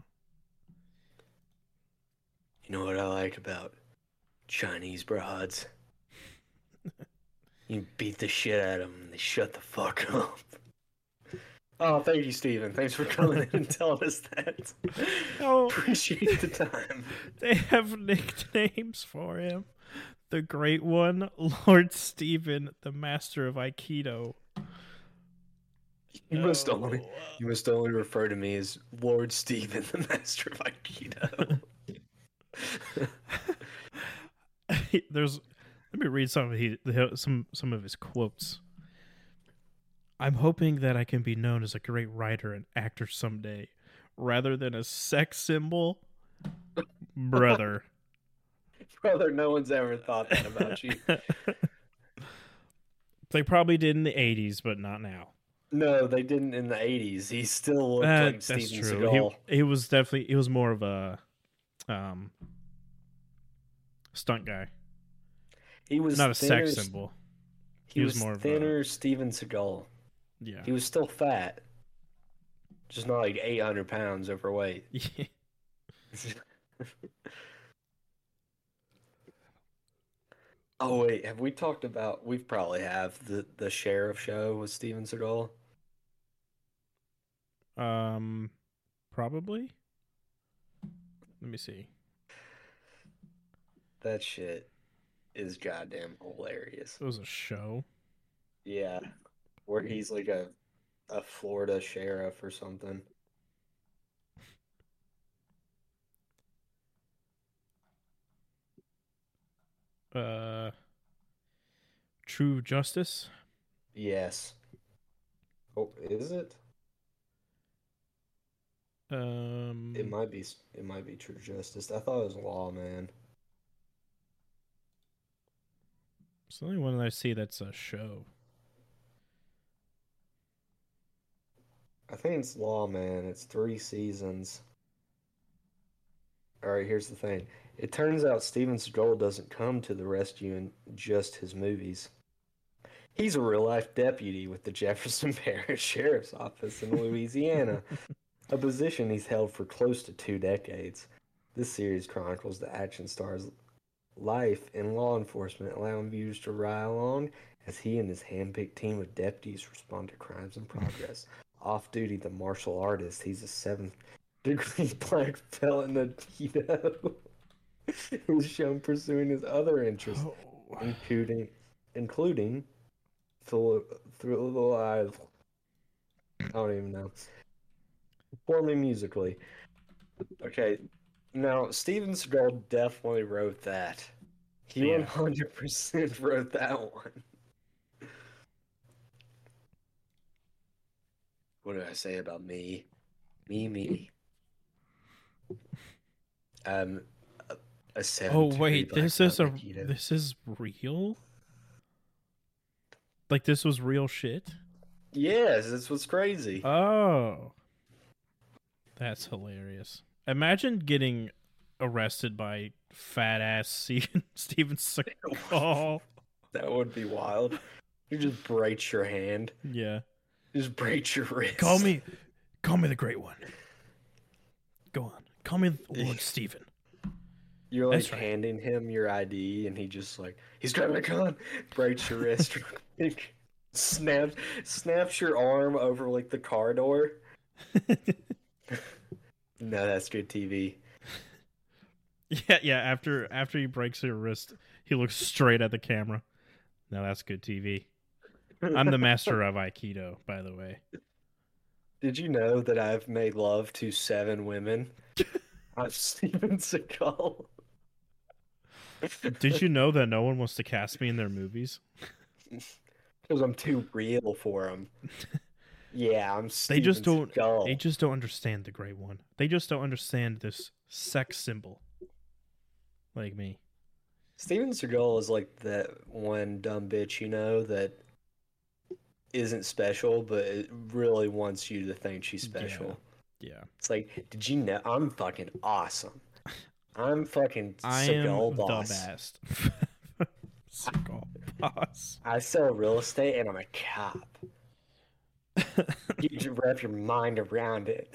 You know what I like about Chinese broads? You beat the shit out of them and they shut the fuck up. Oh, thank you, Steven. Thanks for coming in and telling us that. Oh, Appreciate the time. They have nicknames for him. The Great One, Lord Steven, the Master of Aikido. You must only you must only refer to me as Lord Steven, the Master of Aikido. There's let me read some of he some some of his quotes. I'm hoping that I can be known as a great writer and actor someday, rather than a sex symbol. Brother. Brother, no one's ever thought that about you. They probably did in the eighties, but not now. No, they didn't in the eighties. He still looked Uh, like that's Steven true. Seagal. He, he was definitely he was more of a um stunt guy. He was Not a thinner, sex symbol. He, He was, was more of thinner Steven Seagal. Yeah. He was still fat. Just not like eight hundred pounds overweight. Yeah. Oh, wait. Have we talked about... We probably have the, the Sheriff show with Steven Seagal. Um, probably. Let me see. That shit is goddamn hilarious. It was a show. Yeah. Where he's like a, a Florida sheriff or something. Uh, True Justice. Yes. Oh, is it? Um, It might be. It might be True Justice. I thought it was Lawman. it's the only one that I see that's a show. I think it's Lawman. It's three seasons. All right, here's the thing. It turns out Steven Seagal doesn't come to the rescue in just his movies. He's a real-life deputy with the Jefferson Parish Sheriff's Office in Louisiana, a position he's held for close to two decades. This series chronicles the action star's life in law enforcement, allowing viewers to ride along as he and his hand-picked team of deputies respond to crimes in progress. Off-duty, the martial artist, he's a seventh-degree black belt in Aikido. Who's shown pursuing his other interests, Oh. including including through through the live. I don't even know. Performing musically. Okay, now Steven Seagal definitely wrote that. He Yeah. one hundred percent wrote that one. What did I say about me? Me, me. Um, a, a Oh wait, black this is a belt Aikido. this is real. Like this was real shit. Yes, that's what's crazy. Oh, that's hilarious. Imagine getting arrested by fat ass Steven Steven Seagal. That would be wild. You just break your hand. Yeah. Just break your wrist. Call me, call me the Great One. Go on, call me Lord Steven. You're like That's right. handing him your I D, and he just like he's grabbing a gun, breaks your wrist, snaps snaps your arm over like the car door. No, that's good T V. Yeah, yeah. After after he breaks your wrist, he looks straight at the camera. No, that's good T V. I'm the master of Aikido, by the way. Did you know that I've made love to seven women? I'm Steven Seagal. Did you know that no one wants to cast me in their movies? Because I'm too real for them. Yeah, I'm They Steven just don't. Seagal. They just don't understand the Great One. They just don't understand this sex symbol. Like me. Steven Seagal is like that one dumb bitch, you know, that isn't special, but it really wants you to think she's special. Yeah. It's like, did you know I'm fucking awesome? I'm fucking I Seagal am boss. the best. Seagal boss. I sell real estate and I'm a cop. You just wrap your mind around it.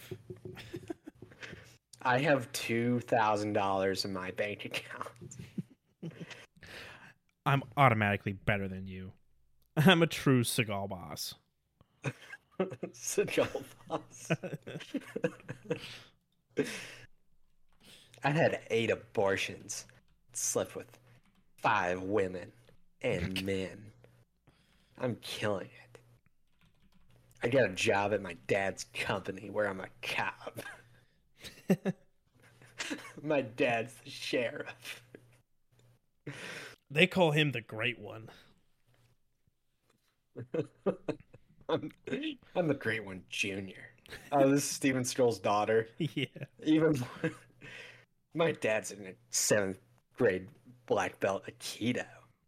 I have two thousand dollars in my bank account. I'm automatically better than you. I'm a true Seagal boss. Seagal boss. I've had eight abortions, slept with five women and men. I'm killing it. I got a job at my dad's company where I'm a cop. My dad's the sheriff. They call him the Great One. I'm, I'm the Great One Junior Oh, this is Steven Stroll's daughter. Yeah. Even more. My dad's in a seventh grade black belt Aikido.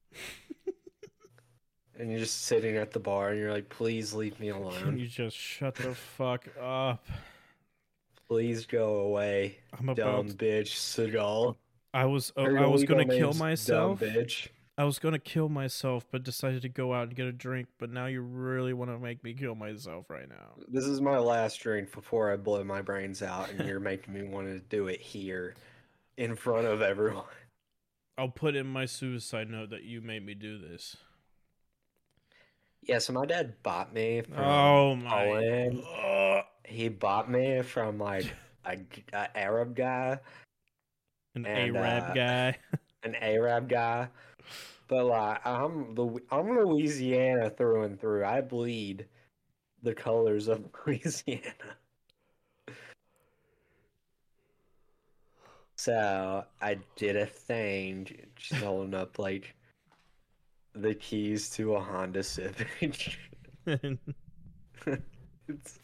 And you're just sitting at the bar and you're like, please leave me Can alone. you just shut the fuck up? Please go away. I'm about Dumb to- bitch, Seagal. I was uh, Her I was legal gonna kill name's myself. Dumb bitch. I was gonna kill myself, but decided to go out and get a drink. But now you really want to make me kill myself right now. This is my last drink before I blow my brains out, and you're making me want to do it here in front of everyone. I'll put in my suicide note that you made me do this. Yeah, so my dad bought me from Oh my! Poland. Ugh. He bought me from like a, a Arab guy, An And, Arab uh, guy. an Arab guy. But like, I'm the I'm Louisiana through and through. I bleed the colors of Louisiana. So I did a thing. She's holding up like the keys to a Honda Civic. It's...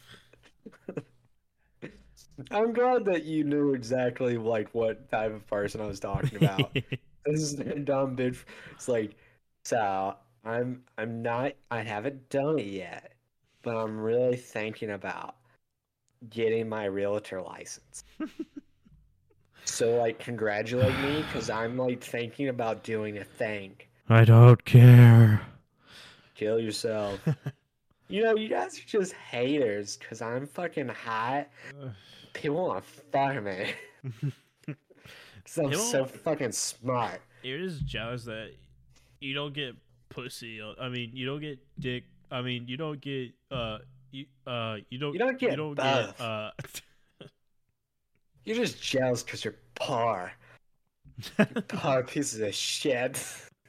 I'm glad that you knew exactly like what type of person I was talking about. This is a dumb bitch. It's like, so I'm I'm not I haven't done it yet, but I'm really thinking about getting my realtor license. So like, congratulate me because I'm like thinking about doing a thing. I don't care. Kill yourself. You know, you guys are just haters because I'm fucking hot. People want to fuck me. Because I'm People- so fucking smart. You're just jealous that you don't get pussy. I mean, you don't get dick. I mean, you don't get uh, you uh, you don't. You don't get You don't both. get uh. You're just jealous because you're poor. Poor pieces of shit.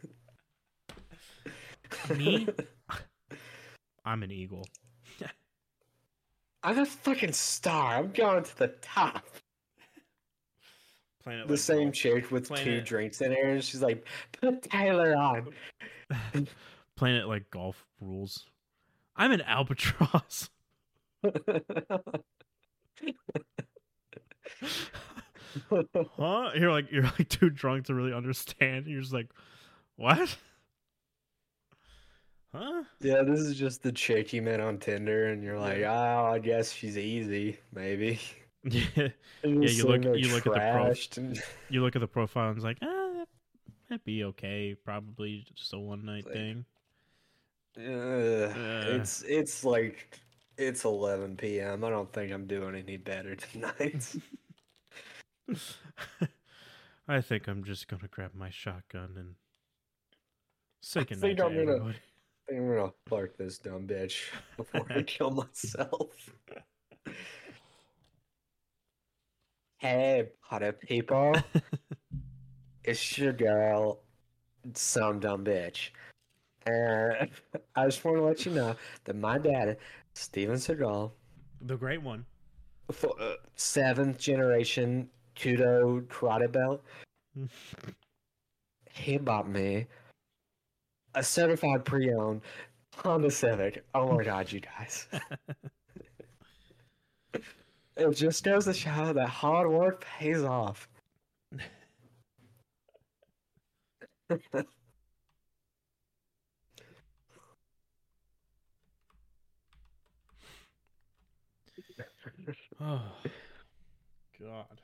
Me? I'm an eagle. I'm a fucking star. I'm going to the top. Playing it The like same golf. chick with Playing two it- drinks in her, and she's like, put Tyler on. Playing it like golf rules. I'm an albatross. Huh? You're like you're like too drunk to really understand. You're just like, what? Huh? Yeah, this is just the chick you met on Tinder, and you're like, oh, I guess she's easy, maybe. Yeah. And Yeah, you're you look- sitting there you look at the pro- trashed and- You look at the profile and it's like, ah, that'd be okay. Probably just a one night Like- thing. Ugh, Uh. it's it's like it's eleven p m I don't think I'm doing any better tonight. I think I'm just gonna grab my shotgun and say I goodnight think to I'm gonna- everybody. I think I'm gonna fuck this dumb bitch before I kill myself. Hey, party people. It's your girl, some dumb bitch. And I just want to let you know that my dad, Steven Seagal, The great one. for, uh, seventh generation judo karate belt, he bought me a certified pre-owned Honda Civic. Oh my god, you guys. It just goes to show that hard work pays off. Oh God.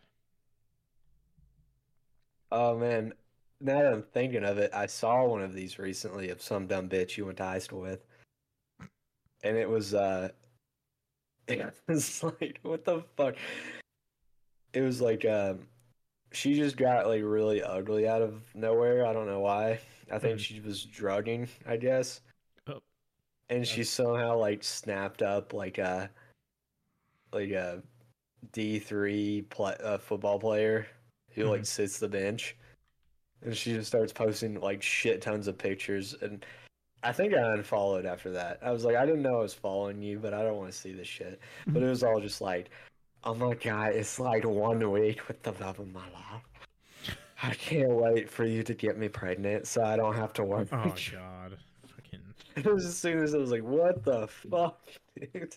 Oh man, now that I'm thinking of it, I saw one of these recently of some dumb bitch you went to high school with. And it was uh it was like what the fuck? It was like um she just got like really ugly out of nowhere. I don't know why. I think Mhm. she was drugging, I guess. Oh, And she that's- somehow like snapped up like a like a D three play, uh, football player who like Mhm. sits the bench, and she just starts posting like shit tons of pictures. And I think I unfollowed after that. I was like, I didn't know I was following you, but I don't want to see this shit. But it was all just like, oh my god, it's like one week with the love of my life. I can't wait for you to get me pregnant so I don't have to work. Oh god, fucking. It was as soon as I was like, what the fuck, dude?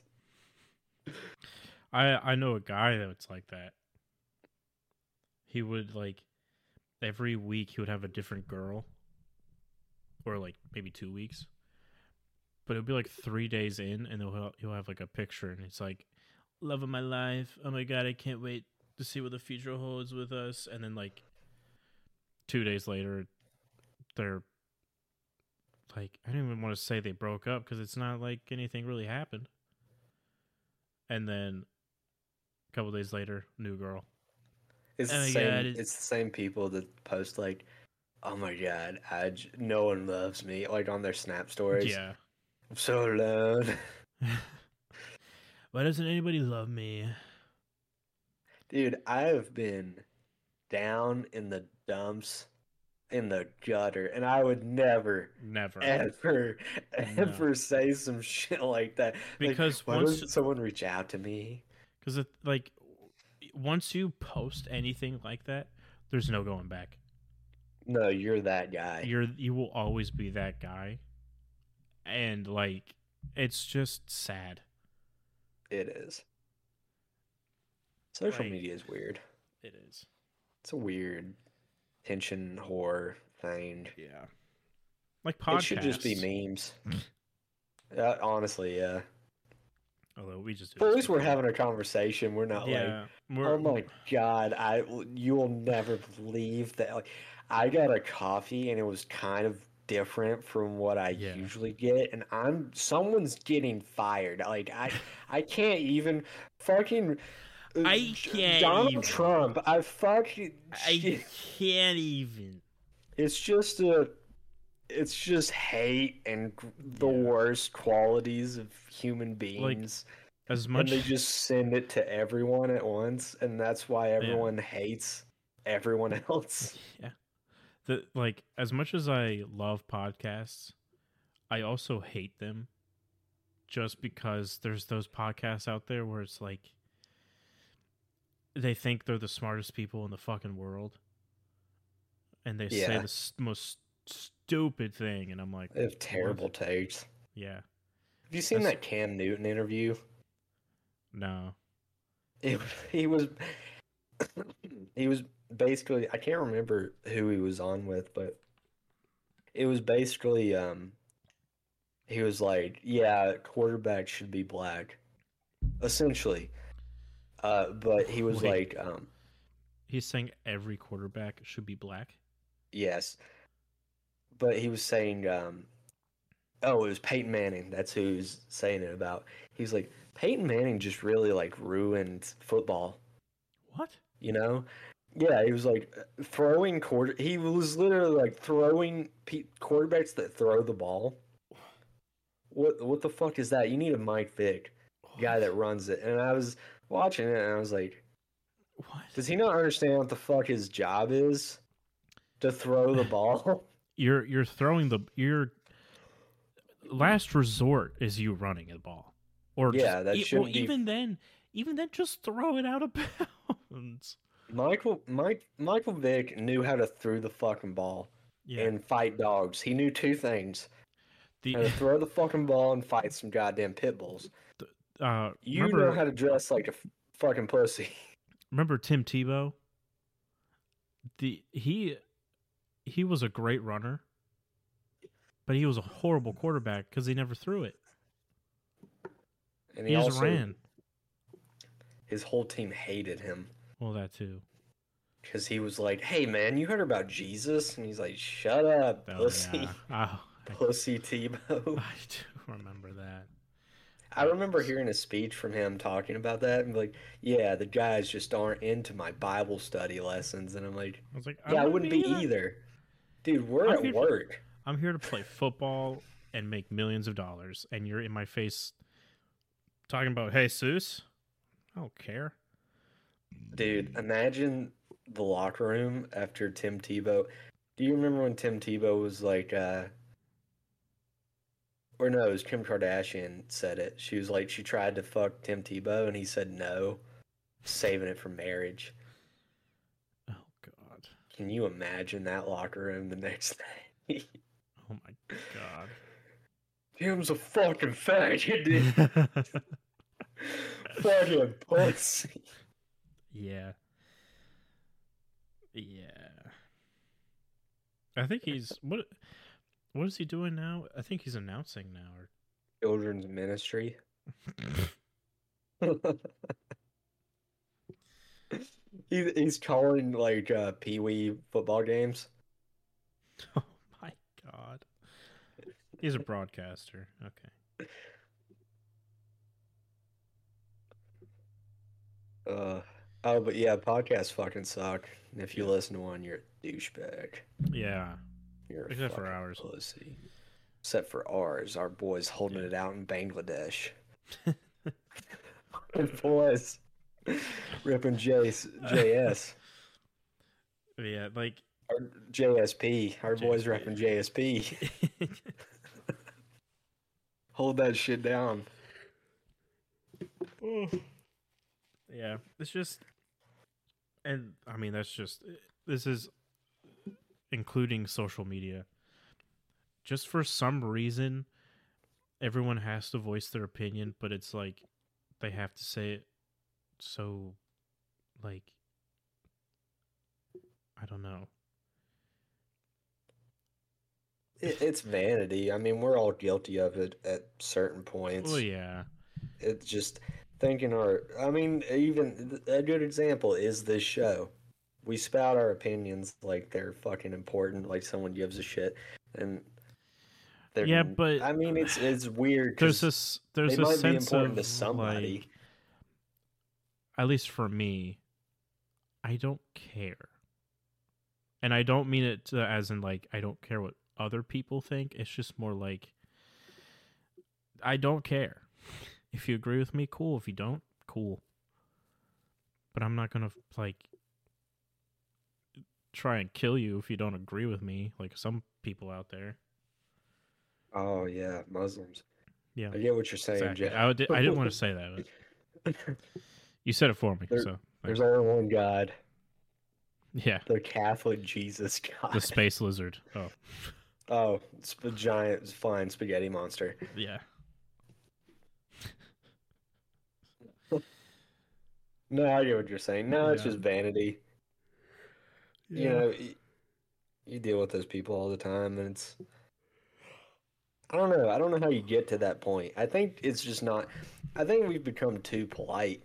I I know a guy that's like that. He would like every week he would have a different girl, or like maybe two weeks. But it'll be like three days in, and he'll he'll have like a picture, and it's like, "Love of my life. Oh my god, I can't wait to see what the future holds with us." And then like two days later, they're like, I don't even want to say they broke up because it's not like anything really happened. And then a couple days later, new girl. It's Oh the my same. God, it- It's the same people that post like, "Oh my god, I j- no one loves me," like on their Snap stories. Yeah. I'm so alone. Why doesn't anybody love me? Dude, I have been down in the dumps, in the gutter, and I would never, Never. ever, ever say some shit like that. Like, Because why once- doesn't someone reach out to me? Because it like once you post anything like that, there's no going back. No, you're that guy. You're you will always be that guy. And like it's just sad. It is. Social Like- media is weird. It is. It's a weird tension horror thing. Yeah. Like podcasts. It should just be memes. Uh, honestly, yeah. Although we just do But at this least for we're fun. having a conversation. We're not like, Yeah. We're, oh my god, I you will never believe that. Like, I got a coffee and it was kind of different from what I Yeah. usually get, and I'm someone's getting fired. Like I, I can't even fucking. uh, I J- can't Donald even. Trump. I fucking. I can't even. It's just a. It's just hate and g- the Yeah. worst qualities of human beings. As And much they just send it to everyone at once, and that's why everyone hates everyone else. Yeah. The like as much as I love podcasts, I also hate them just because there's those podcasts out there where it's like they think they're the smartest people in the fucking world. And they say Yeah. the s- most stupid thing, and I'm like, They have terrible takes. yeah, Have you seen That's- that Cam Newton interview? no. It, he was he was basically, I can't remember who he was on with, but it was basically um he was like, yeah, quarterback should be black, essentially. Uh, but he was Wait. like, um, He's saying every quarterback should be black. yes, but he was saying, um, oh, it was Peyton Manning. That's who he was saying it about. He's like, Peyton Manning just really like ruined football. What? You know? Yeah, he was like throwing quarter. He was literally like throwing pe- quarterbacks that throw the ball. What what the fuck is that? You need a Mike Vick guy that runs it. And I was watching it and I was like, What? does he not understand what the fuck his job is? To throw the ball? You're you're throwing the your last resort is you running the ball, or Yeah, just, that e- well, shouldn't be- even then, even then, just throw it out of bounds. Michael Mike Michael Vick knew how to throw the fucking ball Yeah, and fight dogs. He knew two things: the how to throw the fucking ball and fight some goddamn pit bulls. uh, You remember know how to dress like a f- fucking pussy. remember Tim Tebow? The he he was a great runner, but he was a horrible quarterback because he never threw it. And He, he, just also ran. his whole team hated him Well, that too. because he was like, "Hey man, you heard about Jesus?" And he's like, "Shut up, Oh, pussy, yeah. Oh, I, pussy Tebow." I do remember that. I remember hearing a speech from him talking about that and like, yeah, the guys just aren't into my Bible study lessons. And I'm like, I was like, yeah, I wouldn't wouldn't be either. either. Dude, we're I'm at here work. To, I'm here to play football and make millions of dollars, and you're in my face talking about Jesus. I don't care. Dude, imagine the locker room after Tim Tebow. Do you remember when Tim Tebow was like, uh, or no, it was Kim Kardashian said it. She was like, she tried to fuck Tim Tebow, and he said no, saving it for marriage. Oh, God. Can you imagine that locker room the next day? Oh, my God. Tim's a fucking faggot, dude. Fucking pussy. Yeah. Yeah. I think he's... What What is he doing now? I think he's announcing now. Or Children's ministry. he, he's calling, like, uh, Pee-wee football games. Oh, my God. He's a broadcaster. Okay. Uh, oh, but yeah, podcasts fucking suck. And if you listen to one, you're a douchebag. Yeah. You're a Except for fucking ours. pussy. Except for ours. Our boys holding Yeah. it out in Bangladesh. Our boys. Ripping J S. Yeah, like... Our J S P. Our boys J S P. repping J S P. Hold that shit down. Yeah, it's just... And, I mean, that's just... This is... including social media. Just for some reason, everyone has to voice their opinion, but it's like they have to say it so, like, I don't know. It, it's vanity. I mean, we're all guilty of it at certain points. Oh, yeah. It's just thinking our... I mean, even a good example is this show. We spout our opinions like they're fucking important, like someone gives a shit, and they're, Yeah, but I mean, it's it's weird. There's 'cause this there's they a might be sense important of to somebody. like, at least for me, I don't care, and I don't mean it to, as in like I don't care what other people think. It's just more like I don't care. If you agree with me, cool. If you don't, cool. But I'm not gonna like try and kill you if you don't agree with me, like some people out there. Oh yeah, Muslims. Yeah, I get what you're saying, exactly. Jeff. I, would, I didn't want to say that, but you said it for me. There- so There's only one God, yeah, the Catholic Jesus God. the space lizard. Oh, Oh, it's a giant flying spaghetti monster. yeah. No, I get what you're saying. No, it's Yeah. just vanity. You know, y- you deal with those people all the time, and it's. I don't know. I don't know how you get to that point. I think it's just not. I think we've become too polite.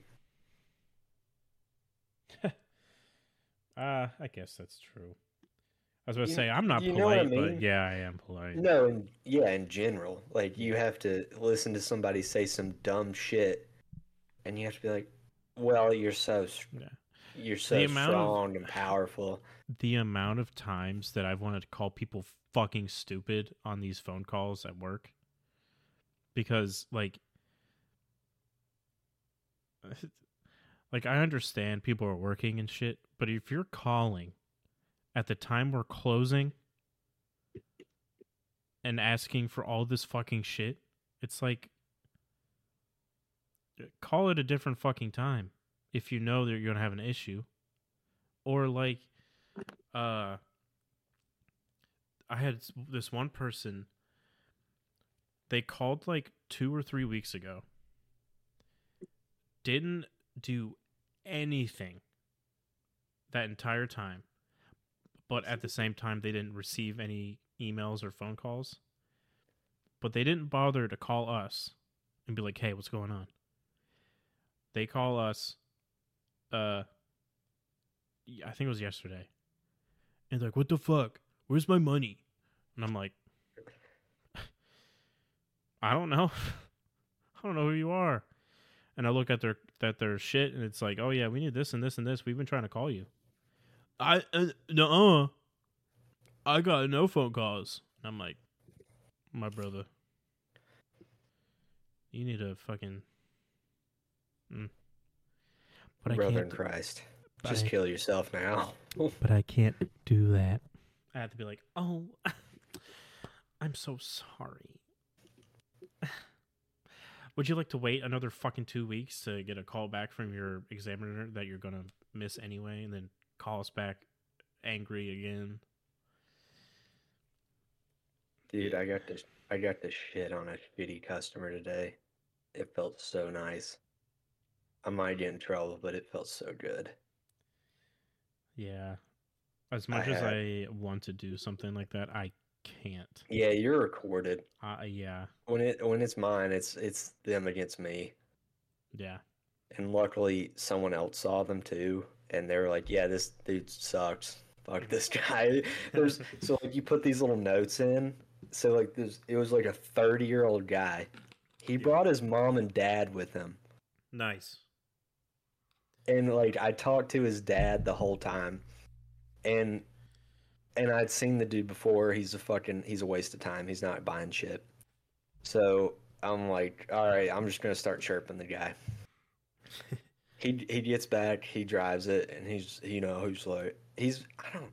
Uh, I guess that's true. I was about to You- say I'm not you know what I polite, mean? but yeah, I am polite. No, and yeah, in general, like you have to listen to somebody say some dumb shit, and you have to be like, "Well, you're so s- Yeah. you're so amount of- strong and powerful." The amount of times that I've wanted to call people fucking stupid on these phone calls at work, because like, like I understand people are working and shit, but if you're calling at the time we're closing and asking for all this fucking shit, it's like, call it a different fucking time if you know that you're gonna have an issue. Or like, uh, I had this one person, they called like two or three weeks ago, didn't do anything that entire time, but at the same time they didn't receive any emails or phone calls, but they didn't bother to call us and be like, hey, what's going on? They call us, uh, I think it was yesterday, and they're like, what the fuck? Where's my money? And I'm like, I don't know. don't know who you are. And I look at their at their shit, and it's like, oh yeah, we need this and this and this. We've been trying to call you. I uh, no, I got no phone calls. And I'm like, my brother, you need to fucking. Mm. But I Brother can't. in Christ, just I, kill yourself now. But I can't do that. I have to be like, oh, I'm so sorry. Would you like to wait another fucking two weeks to get a call back from your examiner that you're gonna miss anyway, and then call us back angry again? Dude, I got this. I got this shit on a shitty customer today. It felt so nice. I might get in trouble, but it felt so good. Yeah. As much I as had... I want to do something like that, I can't. Yeah, you're recorded. Uh, yeah. When it when it's mine, it's it's them against me. Yeah. And luckily, someone else saw them too, and they were like, "Yeah, this dude sucks. Fuck this guy." There's so like you put these little notes in. So like this, it was like a thirty year old guy. He yeah. brought his mom and dad with him. Nice. And like I talked to his dad the whole time, and. And I'd seen the dude before. He's a fucking, he's a waste of time. He's not buying shit. So I'm like, all right, I'm just going to start chirping the guy. he he gets back, he drives it, and he's, you know, he's like, he's, I don't,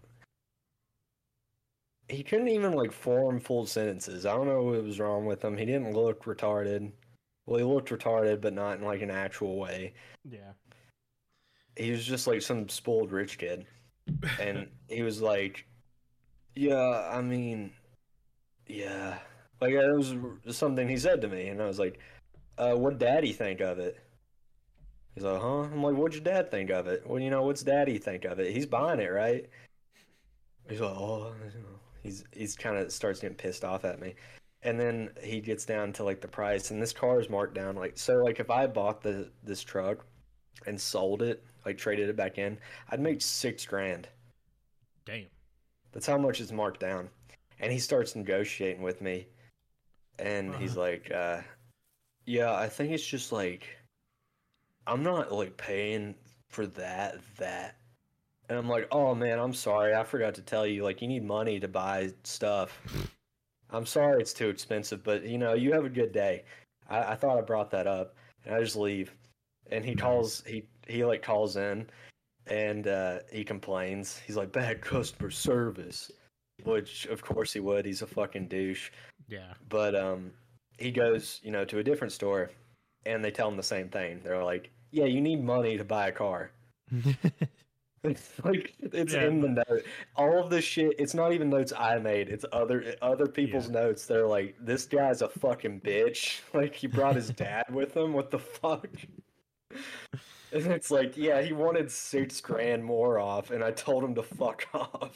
he couldn't even like form full sentences. I don't know what was wrong with him. He didn't look retarded. Well, he looked retarded, but not in like an actual way. Yeah. He was just like some spoiled rich kid. And he was like, yeah, I mean, yeah. Like, it was something he said to me, and I was like, uh, what'd Daddy think of it? He's like, huh? I'm like, what'd your dad think of it? Well, you know, what's Daddy think of it? He's buying it, right? He's like, oh, he's he's kind of starts getting pissed off at me. And then he gets down to, like, the price, and this car is marked down. Like, so, like, if I bought the this truck and sold it, like, traded it back in, I'd make six grand. Damn. That's how much it's marked down. And he starts negotiating with me. And uh-huh. he's like, uh, yeah, I think it's just like, I'm not like paying for that, that. And I'm like, oh man, I'm sorry. I forgot to tell you, like, you need money to buy stuff. I'm sorry it's too expensive, but you know, you have a good day. I, I thought I brought that up. And I just leave. And he calls, he, he like calls in. And uh, he complains. He's like, bad customer service. Which, of course he would. He's a fucking douche. Yeah. But um, he goes, you know, to a different store. And they tell him the same thing. They're like, yeah, you need money to buy a car. It's like, it's yeah. in the note. All of this shit, it's not even notes I made. It's other other people's yeah. notes. They're like, this guy's a fucking bitch. Like, he brought his dad with him. What the fuck? And it's like, yeah, he wanted six grand more off, and I told him to fuck off.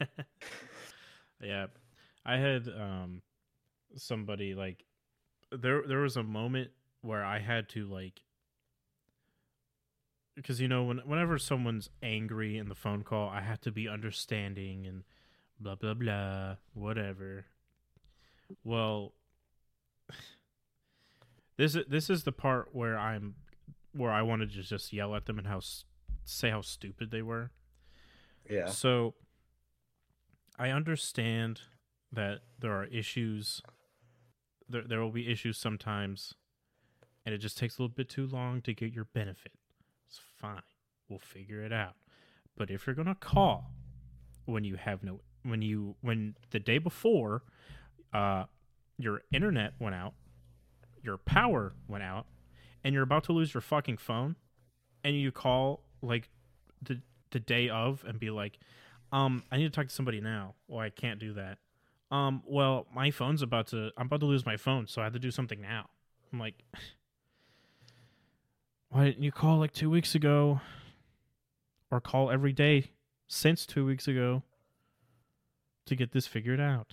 Yeah, I had um somebody like there. There was a moment where I had to like, because you know when whenever someone's angry in the phone call, I have to be understanding and blah blah blah whatever. Well, this is this is the part where I'm. where I wanted to just yell at them and how say how stupid they were. Yeah. So I understand that there are issues. There there will be issues sometimes, and it just takes a little bit too long to get your benefit. It's fine. We'll figure it out. But if you're gonna call when you have no when you when the day before, uh, your internet went out, your power went out, and you're about to lose your fucking phone, and you call like the the day of and be like, um, I need to talk to somebody now. Well, I can't do that. Um, well, my phone's about to, I'm about to lose my phone, so I have to do something now. I'm like, why didn't you call like two weeks ago? Or call every day since two weeks ago to get this figured out?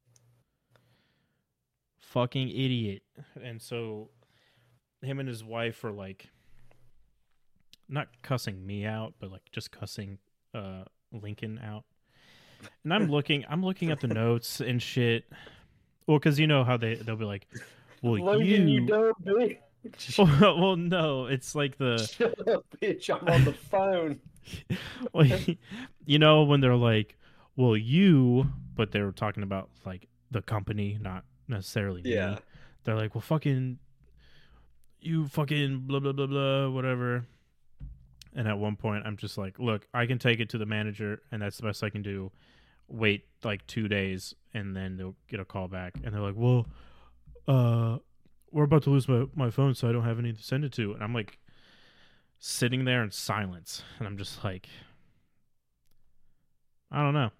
Fucking idiot. And so him and his wife are like not cussing me out, but like just cussing uh Lincoln out. And I'm looking I'm looking at the notes and shit. Well, because you know how they they'll be like, well, Lincoln, you, you don't be. well, well, no, it's like the Shut up, bitch! I'm on the phone. well, you know when they're like, well, you, but they were talking about like the company, not necessarily Yeah. me. They're like, well, fucking, you fucking blah blah blah blah whatever. And at one point, I'm just like, look, I can take it to the manager, and that's the best I can do. Wait like two days, and then they'll get a call back, and they're like, well, uh. we're about to lose my, my phone, so I don't have any to send it to. And I'm like sitting there in silence. And I'm just like, I don't know.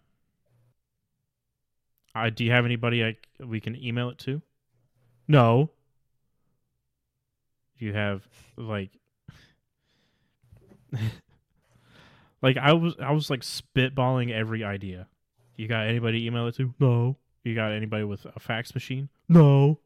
I, do you have anybody I, we can email it to? No. Do you have like, like I was, I was like spitballing every idea. You got anybody to email it to? No. You got anybody with a fax machine? No.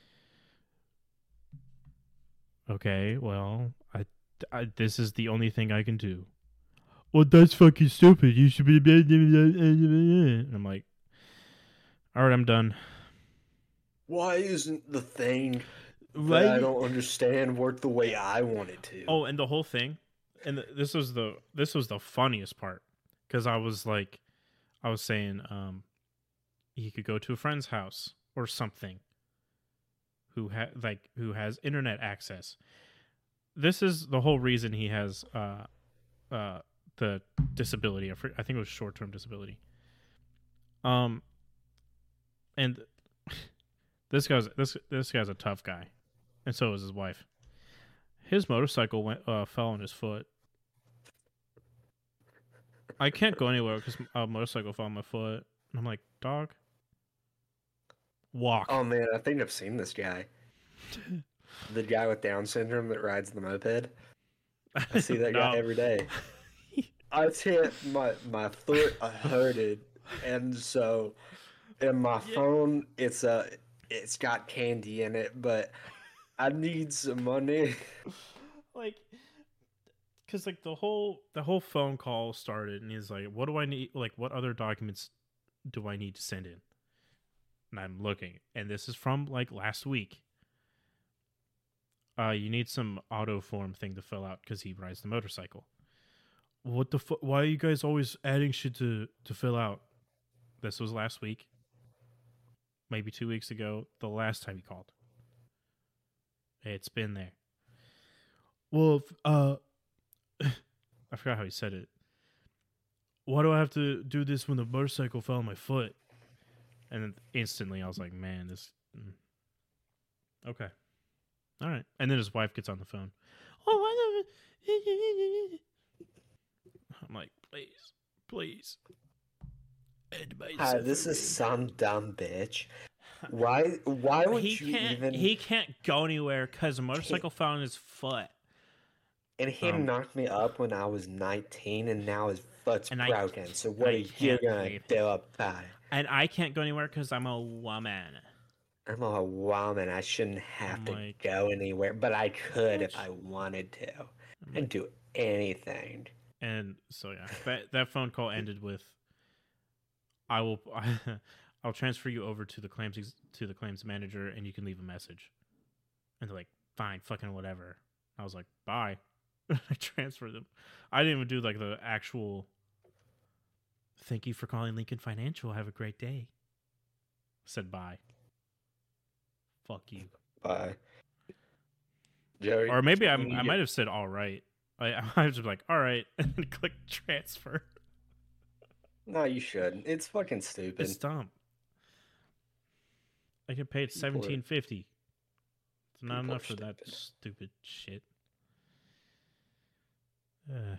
Okay, well, I, I, this is the only thing I can do. Well, that's fucking stupid. You should be... And I'm like, all right, I'm done. Why isn't the thing Right? that I don't understand work the way I want it to? Oh, and the whole thing, and the, this was the this was the funniest part, because I was like, I was saying, um, he could go to a friend's house or something. Who ha- like who has internet access. This is the whole reason he has uh, uh, the disability. I, for- I think it was short-term disability. Um, and this guy's this this guy's a tough guy, and so is his wife. His motorcycle went uh, fell on his foot. I can't go anywhere because a motorcycle fell on my foot. And I'm like, dog. Walk. Oh man, I think I've seen this guy. The guy with Down syndrome that rides the moped. I see that No. guy every day. I hit my my foot hurted, and so in my Yeah. phone it's a it's got candy in it, but I need some money. Like, because like the whole the whole phone call started, and he's like, "What do I need? Like, what other documents do I need to send in?" And I'm looking, and this is from like last week. Uh, you need some auto form thing to fill out because he rides the motorcycle. What the fu- Why are you guys always adding shit to to fill out? This was last week, maybe two weeks ago. The last time he called, it's been there. Well, if, uh, I forgot how he said it. Why do I have to do this when the motorcycle fell on my foot? And then instantly I was like, man, this... Mm. Okay. All right. And then his wife gets on the phone. Oh, why the... I'm like, please, please. Hi, this is some dumb bitch. Why? Why would he you can't, even? He can't go anywhere because the motorcycle fell on his foot. And he um, knocked me up when I was nineteen, and now his foot's And I- broken. so what I are you can't gonna believe do about it? And I can't go anywhere because I'm a woman. I'm a woman. I shouldn't have I'm to like- go anywhere, but I could if Bitch. I wanted to. I'm I'd do anything. And so yeah, that that phone call ended with, "I will, I'll transfer you over to the claims ex- to the claims manager, and you can leave a message." And they're like, "Fine, fucking whatever." I was like, "Bye." I transferred them. I didn't even do like the actual. Thank you for calling Lincoln Financial. Have a great day. Said bye. Fuck you. Bye. Jerry, Or maybe I can you I get- might have said all right. I I was just like all right, and then click transfer. No, you shouldn't. It's fucking stupid. It's dumb. I get paid People are- seventeen fifty. It's not people are enough for that stupid. stupid shit. Uh,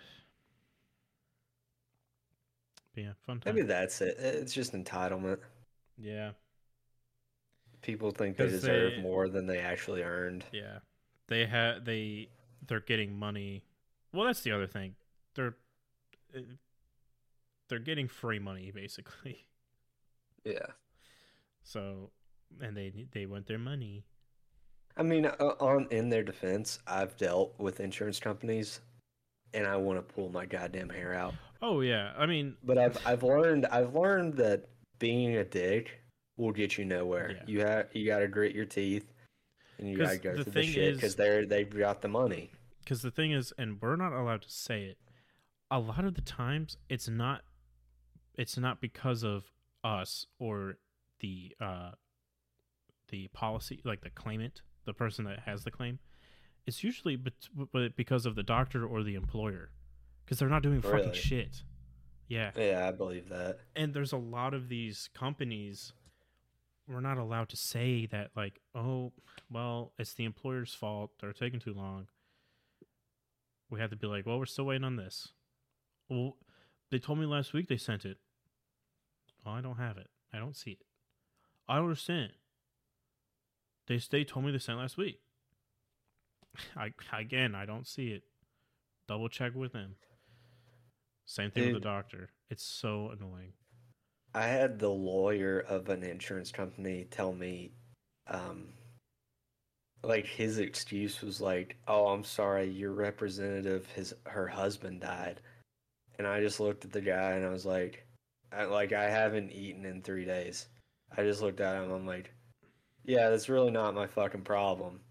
but yeah, fun time. Maybe that's it. It's just entitlement. Yeah, People think they 'Cause deserve they- more than they actually earned. yeah. They have they they're getting money. Well, that's the other thing. They're uh, they're getting free money basically. Yeah. So, and they they want their money. I mean, uh, on in their defense, I've dealt with insurance companies, and I want to pull my goddamn hair out. Oh yeah, I mean, But I've I've learned I've learned that being a dick will get you nowhere. Yeah. You have you got to grit your teeth And you gotta go the through the thing shit is- because they're they've got the money. Because the thing is, and we're not allowed to say it, a lot of the times it's not it's not because of us or the uh the policy, like the claimant, the person that has the claim. It's usually bet- but because of the doctor or the employer, because they're not doing fucking Really? shit. Yeah. Yeah, I believe that. And there's a lot of these companies, we're not allowed to say that, like, oh, well, it's the employer's fault, they're taking too long. We have to be like, well, we're still waiting on this. Well, they told me last week they sent it. Well, I don't have it. I don't see it. I don't understand. They they told me they sent last week. I again, I don't see it. Double check with them. Same thing Dude. with the doctor. It's so annoying. I had the lawyer of an insurance company tell me, um, like his excuse was like, "Oh, I'm sorry, your representative, his her husband died," and I just looked at the guy and I was like, I, "Like I haven't eaten in three days." I just looked at him. I'm like, "Yeah, that's really not my fucking problem."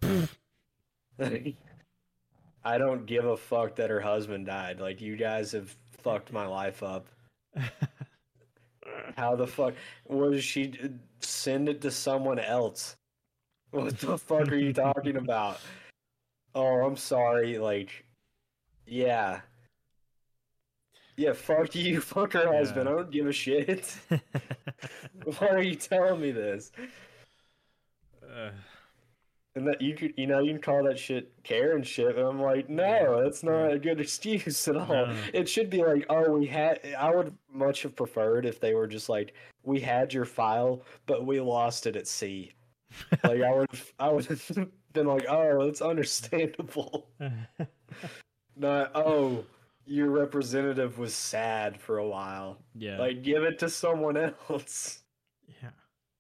I don't give a fuck that her husband died. Like you guys have fucked my life up. How the fuck was she send it to someone else? What the fuck are you talking about? Oh, I'm sorry. Like, yeah, yeah. Fuck you. Fuck her husband. Yeah. I don't give a shit. Why are you telling me this? Uh, And that you could, you know, you can call that shit Karen shit. And I'm like, no, that's not a good excuse at all. No. It should be like, oh, we had. I would much have preferred if they were just like, we had your file, but we lost it at sea. Like I would, I would have been like, oh, it's understandable. Not, oh, your representative was sad for a while. yeah. Like, give it to someone else. yeah.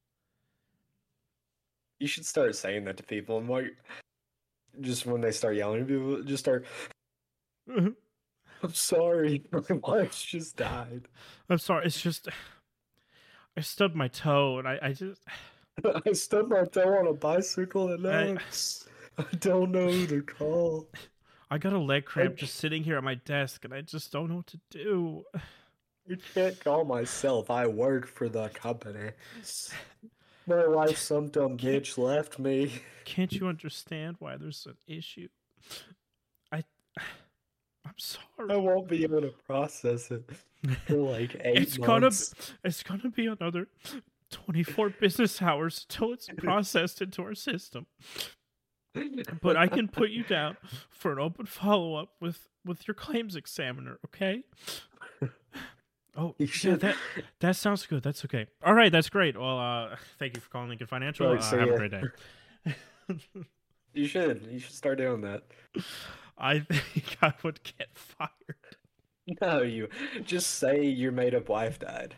You should start saying that to people. I'm like, just when they start yelling at people, just start. I'm sorry, my wife just died. I'm sorry. It's just I stubbed my toe and I, I just I stubbed my toe on a bicycle and now I- it's- I don't know who to call. I got a leg cramp just sitting here at my desk and I just don't know what to do. You can't call myself. I work for the company. My wife, some dumb bitch, left me. Can't you understand why there's an issue? I I'm sorry. I won't be able to process it for like eight It's months. gonna it's gonna be another twenty-four business hours till it's processed into our system. But I can put you down for an open follow-up with with your claims examiner, okay? Oh, You yeah, should- that that sounds good. That's okay. All right, that's great. Well, uh, thank you for calling Lincoln Financial. Right, Uh, so have yeah. a great day. You should. You should start doing that. I think I would get fired. No, you just say your made-up wife died.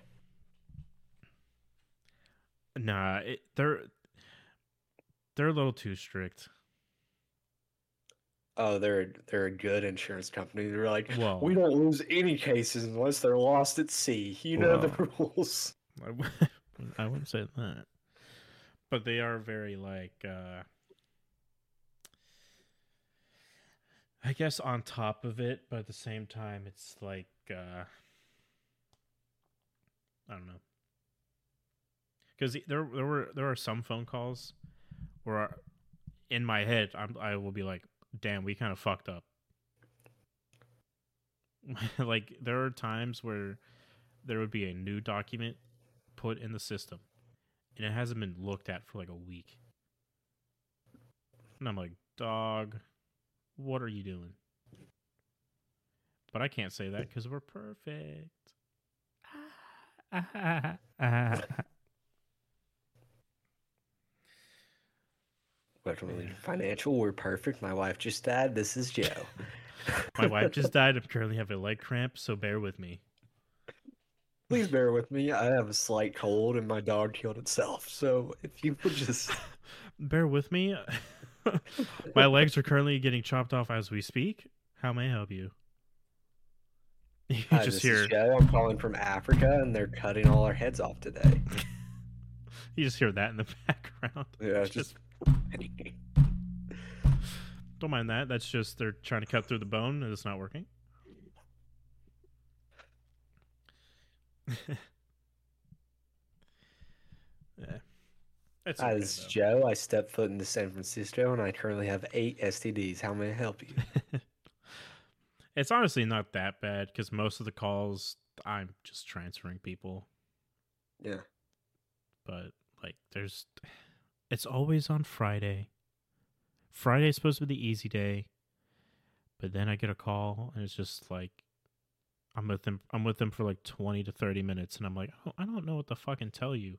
Nah, it, they're they're a little too strict. Oh, they're they're a good insurance company. They're like, Well- we don't lose any cases unless they're lost at sea. You know the rules. I, w- I wouldn't say that, but they are very like, uh, I guess, on top of it. But at the same time, it's like, uh, I don't know, because there there were there are some phone calls where, in my head, I'm, I will be like, damn, we kind of fucked up. Like, there are times where there would be a new document put in the system and it hasn't been looked at for like a week. And I'm like, dog, what are you doing? But I can't say that because we're perfect. Welcome to Lincoln Financial. We're perfect. My wife just died. This is Joe. My wife just died. I currently have a leg cramp, so bear with me. Please bear with me. I have a slight cold and my dog killed itself. So if you would just. Bear with me. My legs are currently getting chopped off as we speak. How may I help you? You Hi, just this is hear Joe. I'm calling from Africa and they're cutting all our heads off today. you just hear that in the background. Yeah, just Don't mind that. That's just they're trying to cut through the bone and it's not working. Yeah. It's Hi, okay, this is though. Joe. I stepped foot into San Francisco, and I currently have eight S T Ds. How may I help you? It's honestly not that bad because most of the calls I'm just transferring people. Yeah. But like, there's, it's always on Friday. Friday's supposed to be the easy day, but then I get a call and it's just like, I'm with them. I'm with them for like twenty to thirty minutes, and I'm like, oh, I don't know what to fucking tell you.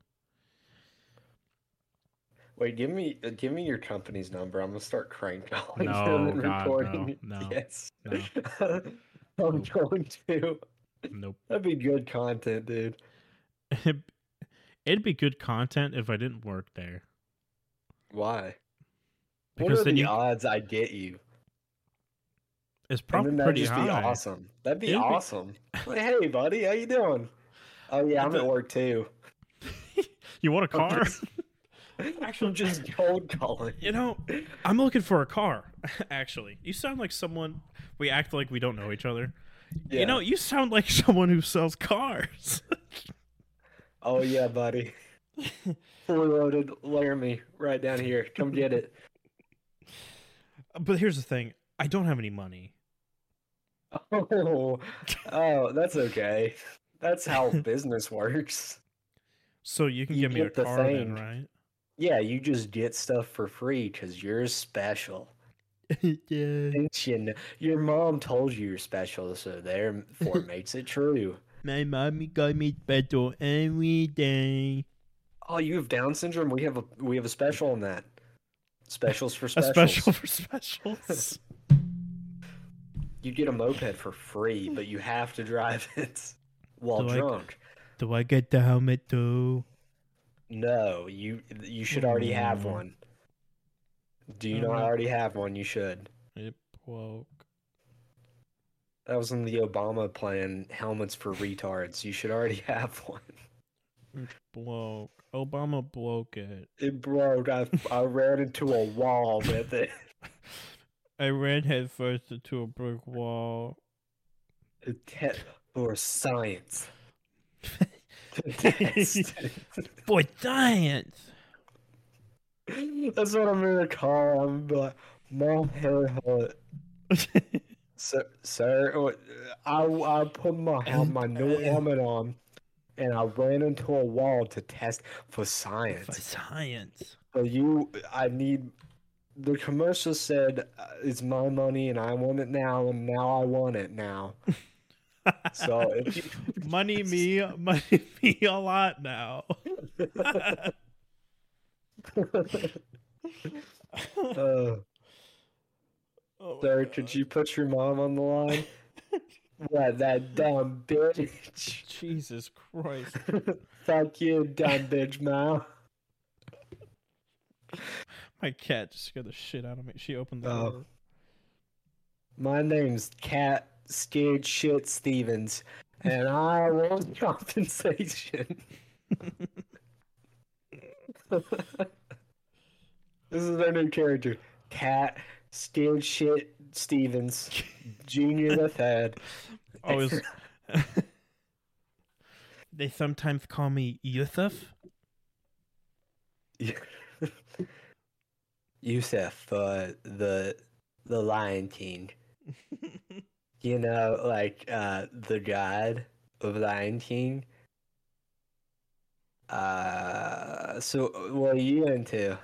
Wait, give me uh, give me your company's number. I'm gonna start crank calling No, them and God, recording. no, no, yes, no. I'm Nope. going to. Nope. That'd be good content, dude. It'd be good content if I didn't work there. Why? Because what are then the you, odds I get you? it's And probably then that'd pretty just high. be awesome. That'd be It'd be- awesome. Like, hey, buddy, how you doing? Oh yeah, I'm The- at work too. You want a car? Actually, just cold calling. You know, I'm looking for a car. Actually, you sound like someone. We act like we don't know each other. Yeah. You know, you sound like someone who sells cars. Oh yeah, buddy. Fully loaded Laramie right down here. Come get it. But here's the thing: I don't have any money. Oh, oh, that's okay. That's how business works. So you can You give me a get the car then, thing. right? Yeah, you just get stuff for free because you're special. Yeah. Didn't you know? Your mom told you you're special, so therefore makes it true. My mommy got me special every day. Oh, you have Down syndrome? We have a we have a special on that. Specials for A specials. special for specials. You get a moped for free, but you have to drive it while Do I- drunk. Do I get the helmet too? No, you you should already have Mm. one. Do you Uh, not already have one? You should. It broke. That was in the Obama plan, helmets for retards. You should already have one. It broke. Obama broke it. It broke. I, I ran into a wall with it. I ran headfirst into a brick wall. A te- for science. Test. For science. That's what I'm gonna call him. But my hair hurt. Sir, sir, I, I put my hel- my new helmet on, and I ran into a wall to test for For science. science. So you, I need. The commercial said uh, it's my money, and I want it now, and now I want it now. So if you, Money me, money me a lot now. uh, Oh my sir, God. could you put your mom on the line? What, that dumb bitch? Jesus Christ. Fuck you, dumb bitch, mom. My cat just scared the shit out of me. She opened the Oh. door. My name's Cat Scared Shit Stevens, and I want compensation. This is our new character, Cat Scared Shit Stevens, Junior the Third. Always. They sometimes call me Yusuf. Yusuf, uh, the the Lion King. You know, like uh, the god of Lion King. Uh, so what are you into?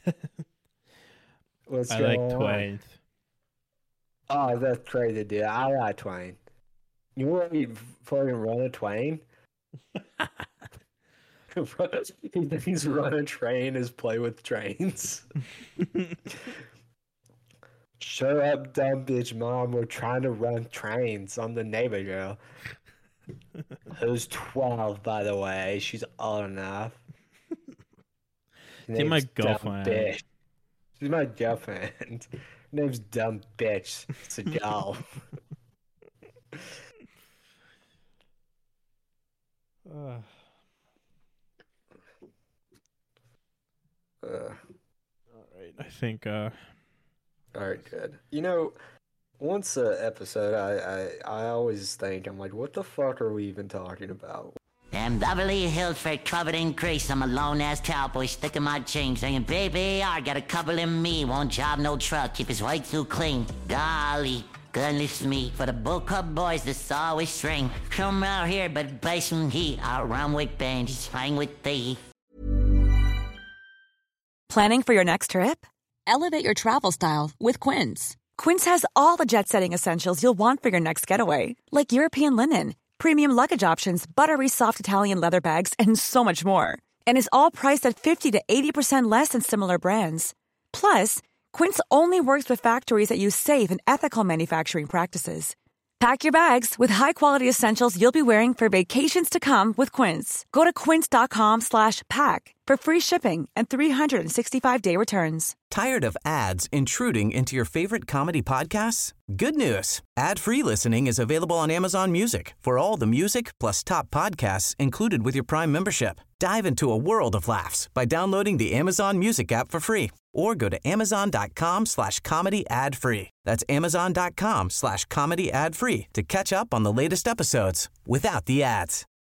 What's I going like on? twins. Oh, that's crazy, dude. I like Twain. You want me to fucking run a Twain? He thinks run a train is play with trains. Shut up, dumb bitch, mom. We're trying to run trains. I'm the neighbor girl. Who's twelve, by the way. She's old enough. See, my Name's Dumb girlfriend. Bitch. She's my girlfriend. Her name's Dumb Bitch. It's a girl. Ugh. uh, All I think. Uh... All right, good. You know, once a episode, I, I I always think I'm like, what the fuck are we even talking about? Them Beverly Hills for covered in grease. I'm a lone ass cowboy sticking my chain, saying, baby, I got a couple in me. Won't job, no truck, keep his white too clean. Golly, goodness me, for the Bull Club boys that's always string. Come out here, but buy some heat. I'll run with bands, hang with thee. Planning for your next trip? Elevate your travel style with Quince. Quince has all the jet-setting essentials you'll want for your next getaway, like European linen, premium luggage options, buttery soft Italian leather bags, and so much more. And is all priced at fifty to eighty percent less than similar brands. Plus, Quince only works with factories that use safe and ethical manufacturing practices. Pack your bags with high-quality essentials you'll be wearing for vacations to come with Quince. Go to quince.com slash pack for free shipping and three sixty-five day returns. Tired of ads intruding into your favorite comedy podcasts? Good news. Ad-free listening is available on Amazon Music for all the music plus top podcasts included with your Prime membership. Dive into a world of laughs by downloading the Amazon Music app for free or go to amazon.com slash comedy ad free. That's amazon.com slash comedy ad free to catch up on the latest episodes without the ads.